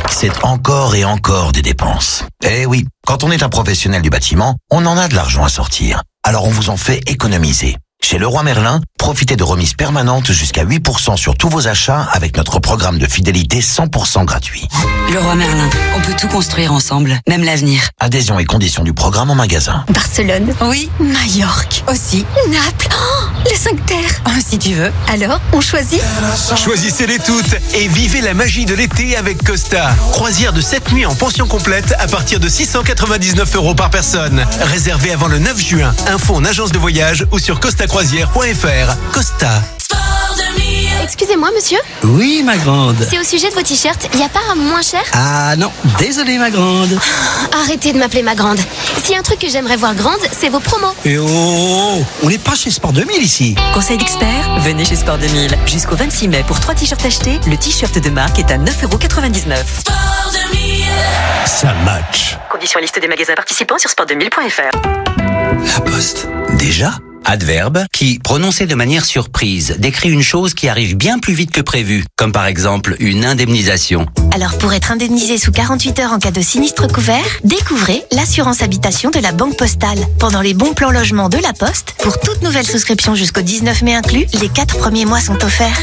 c'est encore et encore des dépenses. Eh oui, quand on est un professionnel du bâtiment, on en a de l'argent à sortir. Alors on vous en fait économiser. Chez Leroy Merlin, profitez de remises permanentes jusqu'à 8% sur tous vos achats avec notre programme de fidélité 100% gratuit. Leroy Merlin, on peut tout construire ensemble, même l'avenir. Adhésion et conditions du programme en magasin. Barcelone. Oui. Majorque. Aussi. Naples. Oh, les 5 terres. Oh, si tu veux. Alors, on choisit? Choisissez-les toutes et vivez la magie de l'été avec Costa. Croisière de 7 nuits en pension complète à partir de 699 € par personne. Réservé avant le 9 juin. Info en agence de voyage ou sur costacroisière.fr. Costa. Excusez-moi, monsieur. Oui, ma grande. C'est au sujet de vos t-shirts. Il n'y a pas un moins cher? Ah non, désolé, ma grande. Arrêtez de m'appeler ma grande. S'il y a un truc que j'aimerais voir grande, c'est vos promos. Et oh, on n'est pas chez Sport 2000 ici. Conseil d'expert, venez chez Sport 2000. Jusqu'au 26 mai, pour 3 t-shirts achetés, le t-shirt de marque est à 9,99 €. Sport 2000. Ça match. Conditions liste des magasins participants sur sport2000.fr. La Poste. Déjà? Adverbe qui, prononcé de manière surprise, décrit une chose qui arrive bien plus vite que prévu, comme par exemple une indemnisation. Alors pour être indemnisé sous 48 heures en cas de sinistre couvert, découvrez l'assurance habitation de la Banque Postale. Pendant les bons plans logement de la Poste, pour toute nouvelle souscription jusqu'au 19 mai inclus, les 4 premiers mois sont offerts.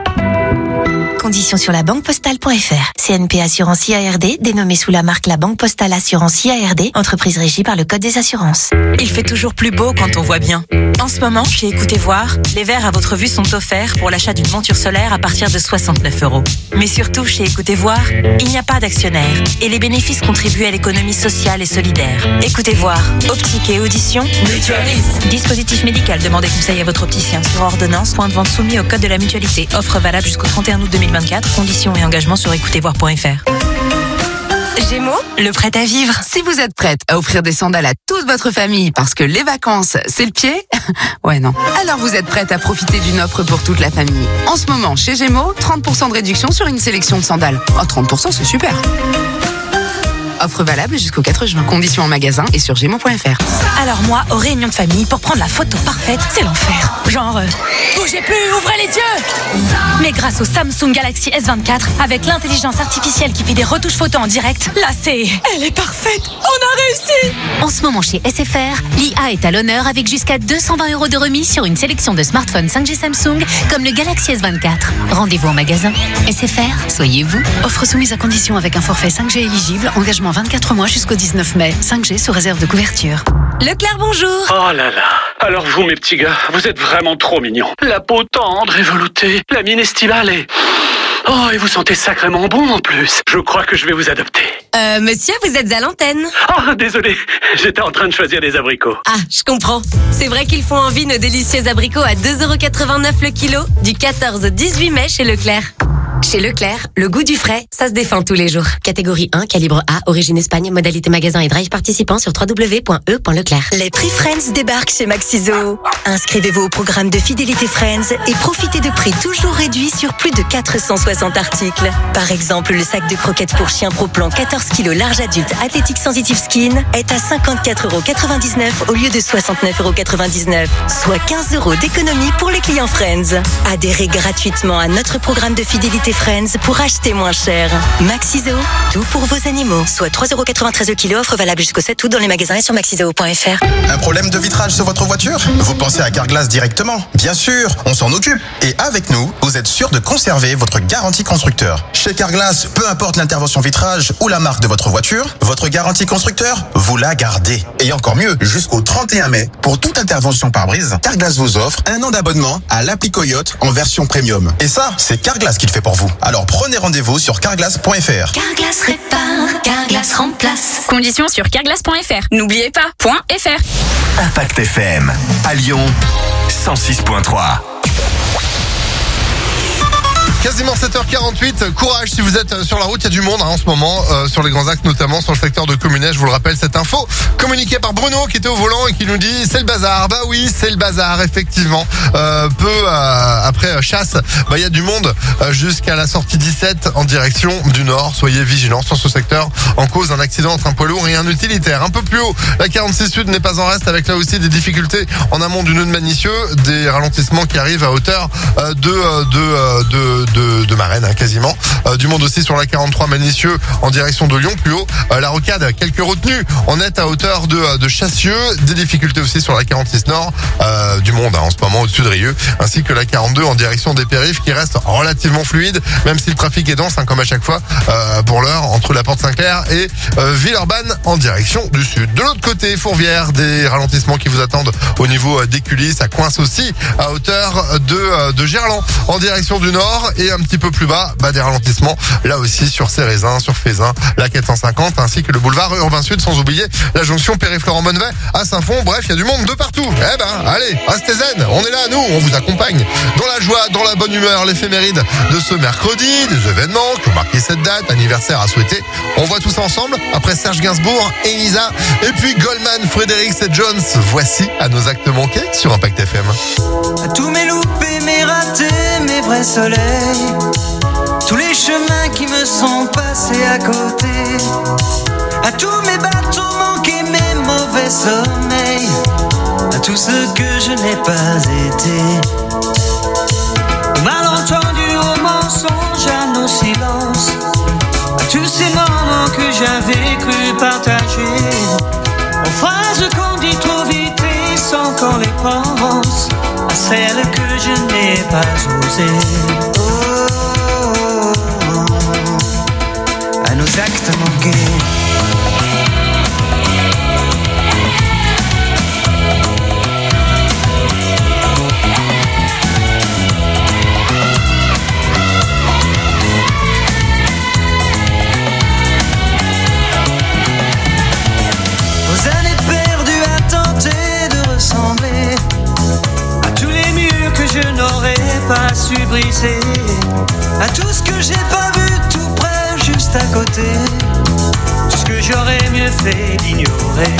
Conditions sur la banquepostale.fr. CNP Assurance IARD, dénommée sous la marque La Banque Postale Assurance IARD, entreprise régie par le Code des assurances. Il fait toujours plus beau quand on voit bien. En ce moment, chez Écoutez Voir, les verres à votre vue sont offerts pour l'achat d'une monture solaire à partir de 69 €. Mais surtout, chez Écoutez Voir, il n'y a pas d'actionnaire et les bénéfices contribuent à l'économie sociale et solidaire. Écoutez Voir, optique et audition, mutualiste. Dispositif médical, demandez conseil à votre opticien sur ordonnance, point de vente soumis au Code de la mutualité. Offre valable jusqu'au 31 août 2024. Conditions et engagements sur écoutezvoir.fr. Gémeaux, le prêt à vivre. Si vous êtes prête à offrir des sandales à toute votre famille parce que les vacances, c'est le pied, ouais non. Alors vous êtes prête à profiter d'une offre pour toute la famille. En ce moment, chez Gémeaux, 30% de réduction sur une sélection de sandales. Oh, 30%, c'est super. Offre valable jusqu'au 4 juin. Conditions en magasin et sur gémeaux.fr. Alors moi, aux réunions de famille, pour prendre la photo parfaite, c'est l'enfer. Genre, bougez plus, ouvrez les yeux. Mais grâce au Samsung Galaxy S24, avec l'intelligence artificielle qui fait des retouches photos en direct, là elle est parfaite. On a réussi. En ce moment chez SFR, l'IA est à l'honneur avec jusqu'à 220 € de remise sur une sélection de smartphones 5G Samsung comme le Galaxy S24. Rendez-vous en magasin. SFR, soyez vous. Offre soumise à condition avec un forfait 5G éligible, engagement 24 mois jusqu'au 19 mai. 5G sous réserve de couverture. Leclerc, bonjour. Oh là là. Alors vous, mes petits gars, vous êtes vraiment trop mignons. La peau tendre et veloutée, la mine estivale et... Oh, et vous sentez sacrément bon en plus. Je crois que je vais vous adopter. Monsieur, vous êtes à l'antenne. Oh, désolé, j'étais en train de choisir des abricots. Ah, je comprends. C'est vrai qu'ils font envie nos délicieux abricots à 2,89 € le kilo, du 14 au 18 mai chez Leclerc. Chez Leclerc, le goût du frais, ça se défend tous les jours. Catégorie 1, calibre A, origine Espagne, modalité magasin et drive participant sur www.e.leclerc. Les prix Friends débarquent chez Maxiso. Inscrivez-vous au programme de fidélité Friends et profitez de prix toujours réduits sur plus de 460 articles. Par exemple, le sac de croquettes pour chien Pro Plan 14 kg large adulte Athletic Sensitive Skin est à 54,99 € au lieu de 69,99 €, soit 15 € d'économie pour les clients Friends. Adhérez gratuitement à notre programme de fidélité Friends pour acheter moins cher. Maxiso, tout pour vos animaux. Soit 3,93 € le kilo, offre valable jusqu'au 7 août dans les magasins et sur maxiso.fr. Un problème de vitrage sur votre voiture? Vous pensez à Carglass directement? Bien sûr, on s'en occupe. Et avec nous, vous êtes sûr de conserver votre garantie constructeur. Chez Carglass, peu importe l'intervention vitrage ou la marque de votre voiture, votre garantie constructeur, vous la gardez. Et encore mieux, jusqu'au 31 mai, pour toute intervention pare-brise, Carglass vous offre 1 an d'abonnement à l'appli Coyote en version premium. Et ça, c'est Carglass qui le fait pour vous. Alors prenez rendez-vous sur carglass.fr. Carglass répare, Carglass remplace. Conditions sur carglass.fr. N'oubliez pas, .fr. Impact FM, à Lyon, 106.3. Quasiment 7h48, courage si vous êtes sur la route, il y a du monde en ce moment, sur les grands axes, notamment sur le secteur de Communet. Je vous le rappelle, cette info communiquée par Bruno qui était au volant et qui nous dit c'est le bazar. Bah oui, c'est le bazar, effectivement. Après chasse, il y a du monde jusqu'à la sortie 17 en direction du nord. Soyez vigilants sur ce secteur en cause d'un accident entre un poids lourd et un utilitaire. Un peu plus haut, la 46 Sud n'est pas en reste avec là aussi des difficultés en amont du nœud de Manicieux, des ralentissements qui arrivent à hauteur de de Marennes, hein, quasiment. Du monde aussi sur la 43 Manicieux en direction de Lyon, plus haut. La Rocade, quelques retenues en net à hauteur de Chassieux. Des difficultés aussi sur la 46 Nord, du monde en ce moment au-dessus de Rieux, ainsi que la 42 en direction des périphes qui reste relativement fluide, même si le trafic est dense, hein, comme à chaque fois, pour l'heure, entre la Porte Saint-Clair et Villeurbanne en direction du sud. De l'autre côté, Fourvière, des ralentissements qui vous attendent au niveau d'Écully. Ça coince aussi à hauteur de Gerland en direction du nord, et un petit peu plus bas, des ralentissements là aussi sur Cérézin, sur Fézin, la 450, ainsi que le boulevard Urbain Sud, sans oublier la jonction Périflorent-Monnevet à Saint-Fond. Bref, il y a du monde de partout. Allez, restez zen, on est là, nous, on vous accompagne dans la joie, dans la bonne humeur, l'éphéméride de ce mercredi, des événements qui ont marqué cette date, anniversaire à souhaiter. On voit tout ça ensemble après Serge Gainsbourg, Elisa, et puis Goldman, Frédéric et Jones. Voici à nos actes manqués sur Impact FM. À tous mes loupés, mes ratés, mes vrais soleils, tous les chemins qui me sont passés à côté, à tous mes bateaux manqués, mes mauvais sommeils, à tout ce que je n'ai pas été, aux malentendus, aux mensonges, à nos silences, à tous ces moments que j'avais cru partager, aux phrases qu'on dit trop vite et sans qu'on les pense, à celles que je n'ai pas osées. À nos actes manqués. Aux années perdues à tenter de ressembler à tous les murs que je n'aurais pas su briser, à tout ce que j'ai pas vu tout près juste à côté, tout ce que j'aurais mieux fait d'ignorer.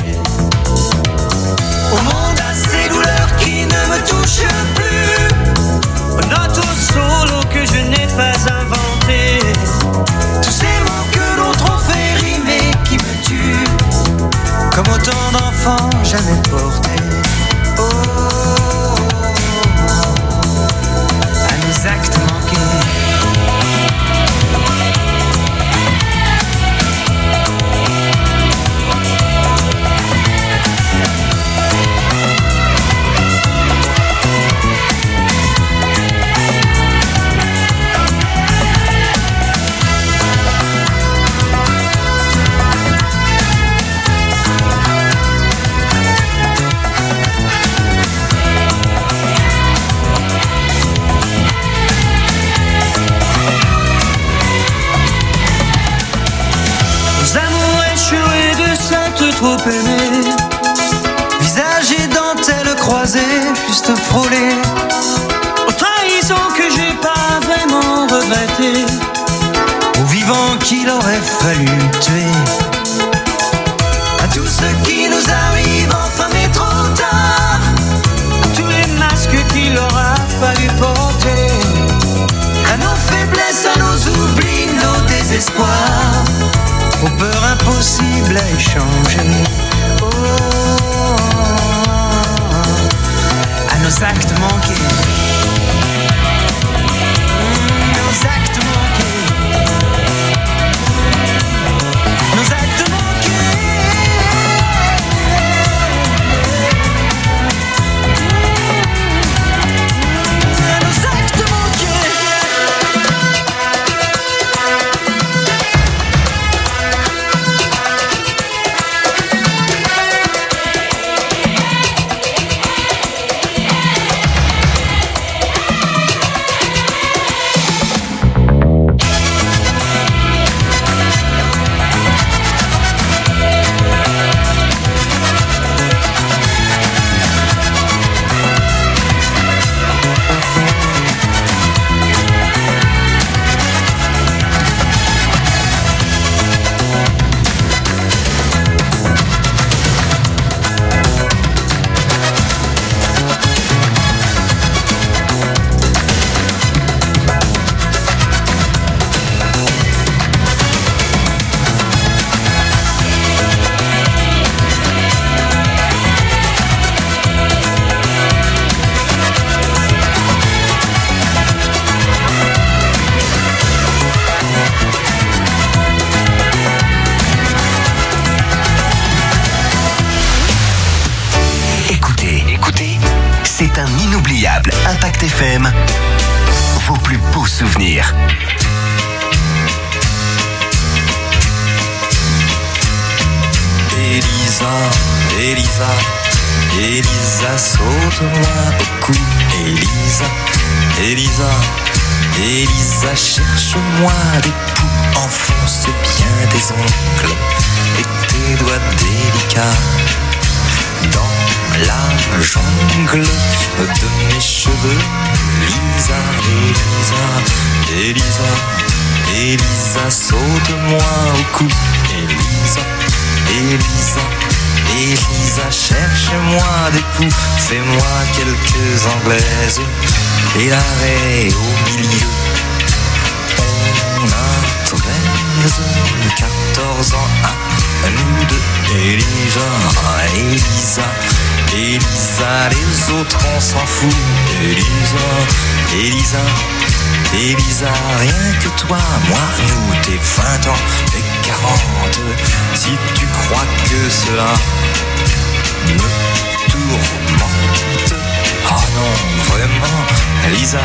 Au monde à ces douleurs qui ne me touchent plus, aux notes au solo que je n'ai pas inventé, tous ces mots que d'autres ont fait rimer qui me tuent, comme autant d'enfants jamais portés. À nos actes manqués. Trop aimé, visage et dentelle croisée, juste frôlé, aux trahisons que j'ai pas vraiment regrettées, aux vivants qu'il aurait fallu tuer, à tout ce qui nous arrive enfin mais trop tard, à tous les masques qu'il aura fallu porter, à nos faiblesses, à nos oublis, nos désespoirs, aux peurs impossibles à échanger. À nos actes manqués. Nos actes manqués. Impact FM, vos plus beaux souvenirs. Elisa, Elisa, Elisa, saute-moi au cou. Elisa, Elisa, Elisa, cherche-moi des poux. Enfonce bien tes ongles et tes doigts délicats dans la jungle de mes cheveux. Elisa, Elisa, Elisa, Elisa, saute-moi au cou. Elisa, Elisa, Elisa, cherche-moi des poux. Fais-moi quelques anglaises et l'arrêt au milieu. On a 14 ans à nous deux. Elisa, Elisa, Elisa, les autres on s'en fout. Elisa, Elisa, Elisa, rien que toi, moi, nous, t'es 20 ans et 40. Si tu crois que cela me tourmente, oh non, vraiment, Elisa.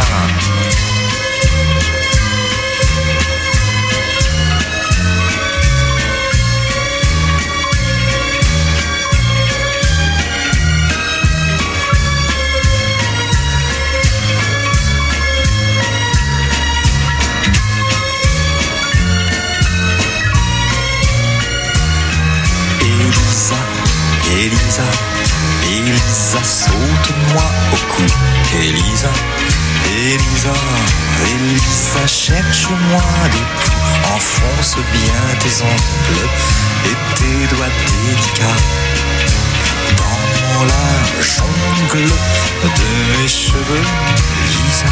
Elisa, Elisa, saute-moi au cou. Elisa, Elisa, Elisa, cherche-moi des poux. Enfonce bien tes ongles et tes doigts délicats dans la jungle de mes cheveux. Elisa.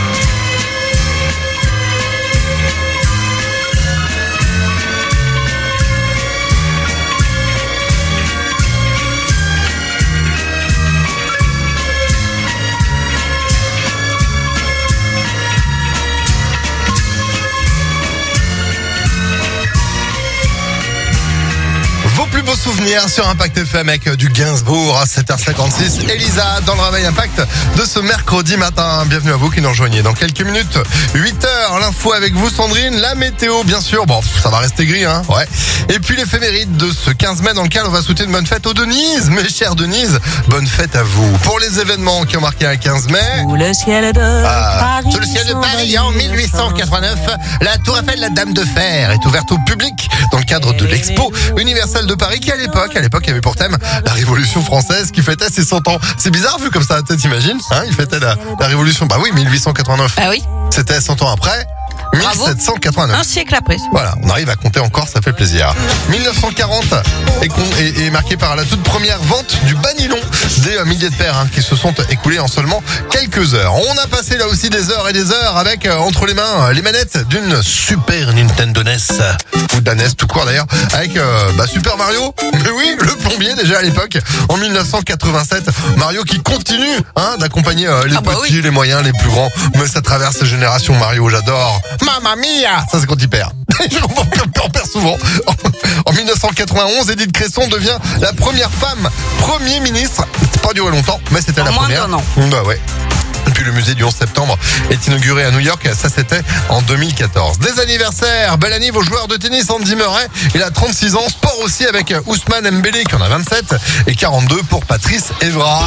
Plus beaux souvenirs sur Impact FM avec du Gainsbourg à 7h56. Elisa dans le réveil Impact de ce mercredi matin. Bienvenue à vous qui nous rejoignez. Dans quelques minutes, 8h, l'info avec vous Sandrine, la météo bien sûr. Bon, ça va rester gris, hein. Ouais. Et puis l'éphéméride de ce 15 mai dans lequel on va souhaiter une bonne fête aux Denise. Mes chères Denise, bonne fête à vous. Pour les événements qui ont marqué un 15 mai. Sous le ciel de Paris. Sous le ciel de Paris en 1889, la Tour Eiffel, la Dame de Fer, est ouverte au public dans le cadre de l'Expo universelle de Paris qui à l'époque avait pour thème la Révolution française qui fêtait ses 100 ans. C'est bizarre vu comme ça, t'imagines, hein, il fêtait la Révolution, bah oui, 1889. Ah oui. C'était 100 ans après. Bravo. 1789. Un siècle après. Voilà, on arrive à compter encore, ça fait plaisir. 1940 est marqué par la toute première vente du Banilon. Des milliers de paires qui se sont écoulés en seulement quelques heures. On a passé là aussi des heures et des heures avec entre les mains les manettes d'une Super Nintendo NES. Ou de la NES tout court d'ailleurs. Avec Super Mario. Mais oui, le plombier déjà à l'époque. En 1987, Mario qui continue d'accompagner les petits, les moyens, les plus grands. Mais ça traverse les générations Mario, j'adore. Mamma mia! Ça c'est quand il perd. On perd souvent. En 1991, Édith Cresson devient la première femme Premier ministre. C'est pas duré longtemps, mais c'était la première. Moins d'un an. Bah ouais. Et puis le musée du 11 septembre est inauguré à New York. Ça c'était en 2014. Des anniversaires. Belle année aux joueurs de tennis. Andy Murray, il a 36 ans. Sport aussi avec Ousmane Dembélé qui en a 27. Et 42 pour Patrice Evra.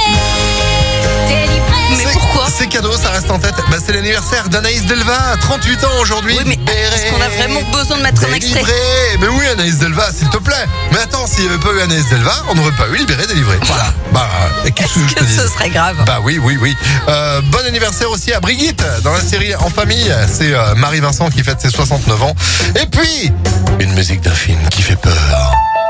Mais pourquoi? C'est cadeau, ça reste en tête. C'est l'anniversaire d'Anaïs Delva, 38 ans aujourd'hui. Oui, mais est-ce qu'on a vraiment besoin de mettre un extrait? Mais oui, Anaïs Delva, s'il te plaît. Mais attends, s'il n'y avait pas eu Anaïs Delva, on n'aurait pas eu Libéré, délivré. Voilà. Qu'est-ce que je te dis? Ce serait grave. Oui. Bon anniversaire aussi à Brigitte dans la série En Famille. C'est Marie-Vincent qui fête ses 69 ans. Et puis, une musique d'un film qui fait peur.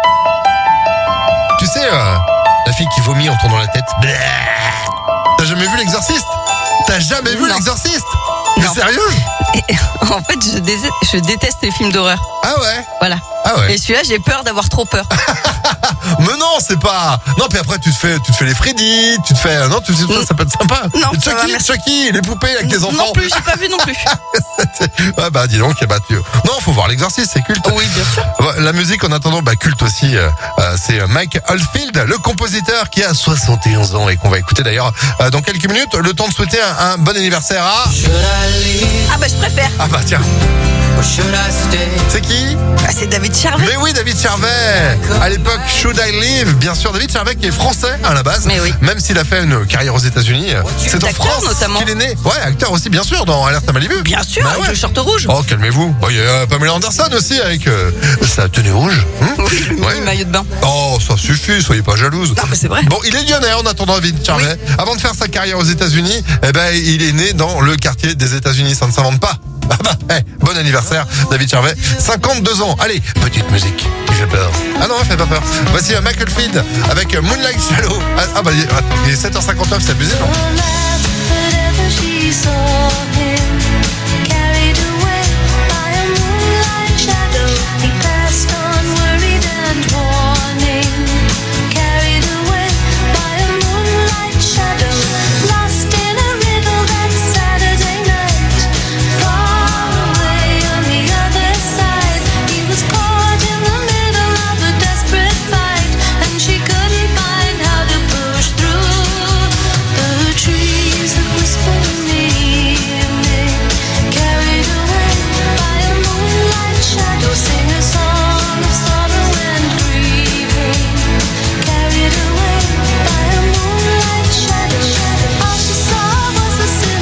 Tu sais, la fille qui vomit en tournant la tête. T'as jamais vu L'Exorciste? T'as jamais vu L'Exorciste? Mais sérieux? Et, en fait, je déteste les films d'horreur. Ah ouais? Voilà. Ah ouais. Et celui-là, j'ai peur d'avoir trop peur. Mais non, c'est pas. Non, puis après tu te fais les Freddy, tu te fais. Non, tu sais ça peut être sympa. Non, et ça va, merci. Chucky, les poupées avec tes enfants. Non plus, j'ai pas vu non plus. Ouais, bah dis donc, non, faut voir l'exorciste, c'est culte. Oui, bien sûr. La musique en attendant, culte aussi. C'est Mike Oldfield, le compositeur qui a 71 ans et qu'on va écouter d'ailleurs dans quelques minutes. Le temps de souhaiter un bon anniversaire à. Ah bah je préfère. Ah bah tiens. C'est qui? C'est David Charvet. Mais oui, David Charvet. À l'époque, Should I Live? Bien sûr, David Charvet qui est français à la base. Mais oui. Même s'il a fait une carrière aux États-Unis. C'est en Acteur, France notamment. qu'il est né. Ouais, acteur aussi, bien sûr, dans Alerte à Malibu. Bien sûr, avec le short rouge. Oh, calmez-vous. Il y a Pamela Anderson aussi avec sa tenue rouge. Oui, le mini maillot de bain. Oh, ça suffit, soyez pas jalouse. Non, mais c'est vrai. Bon, il est lyonnais en attendant David Charvet. Oui. Avant de faire sa carrière aux États-Unis, il est né dans le quartier des États-Unis. Ça ne s'invente pas. Ah bah, bon anniversaire, David Charvet. 52 ans. Allez, petite musique. Il fait peur. Ah non, il fait pas peur. Voici Michael Field avec Moonlight Shallow. Ah bah, attends, il est 7h59, c'est abusé, non?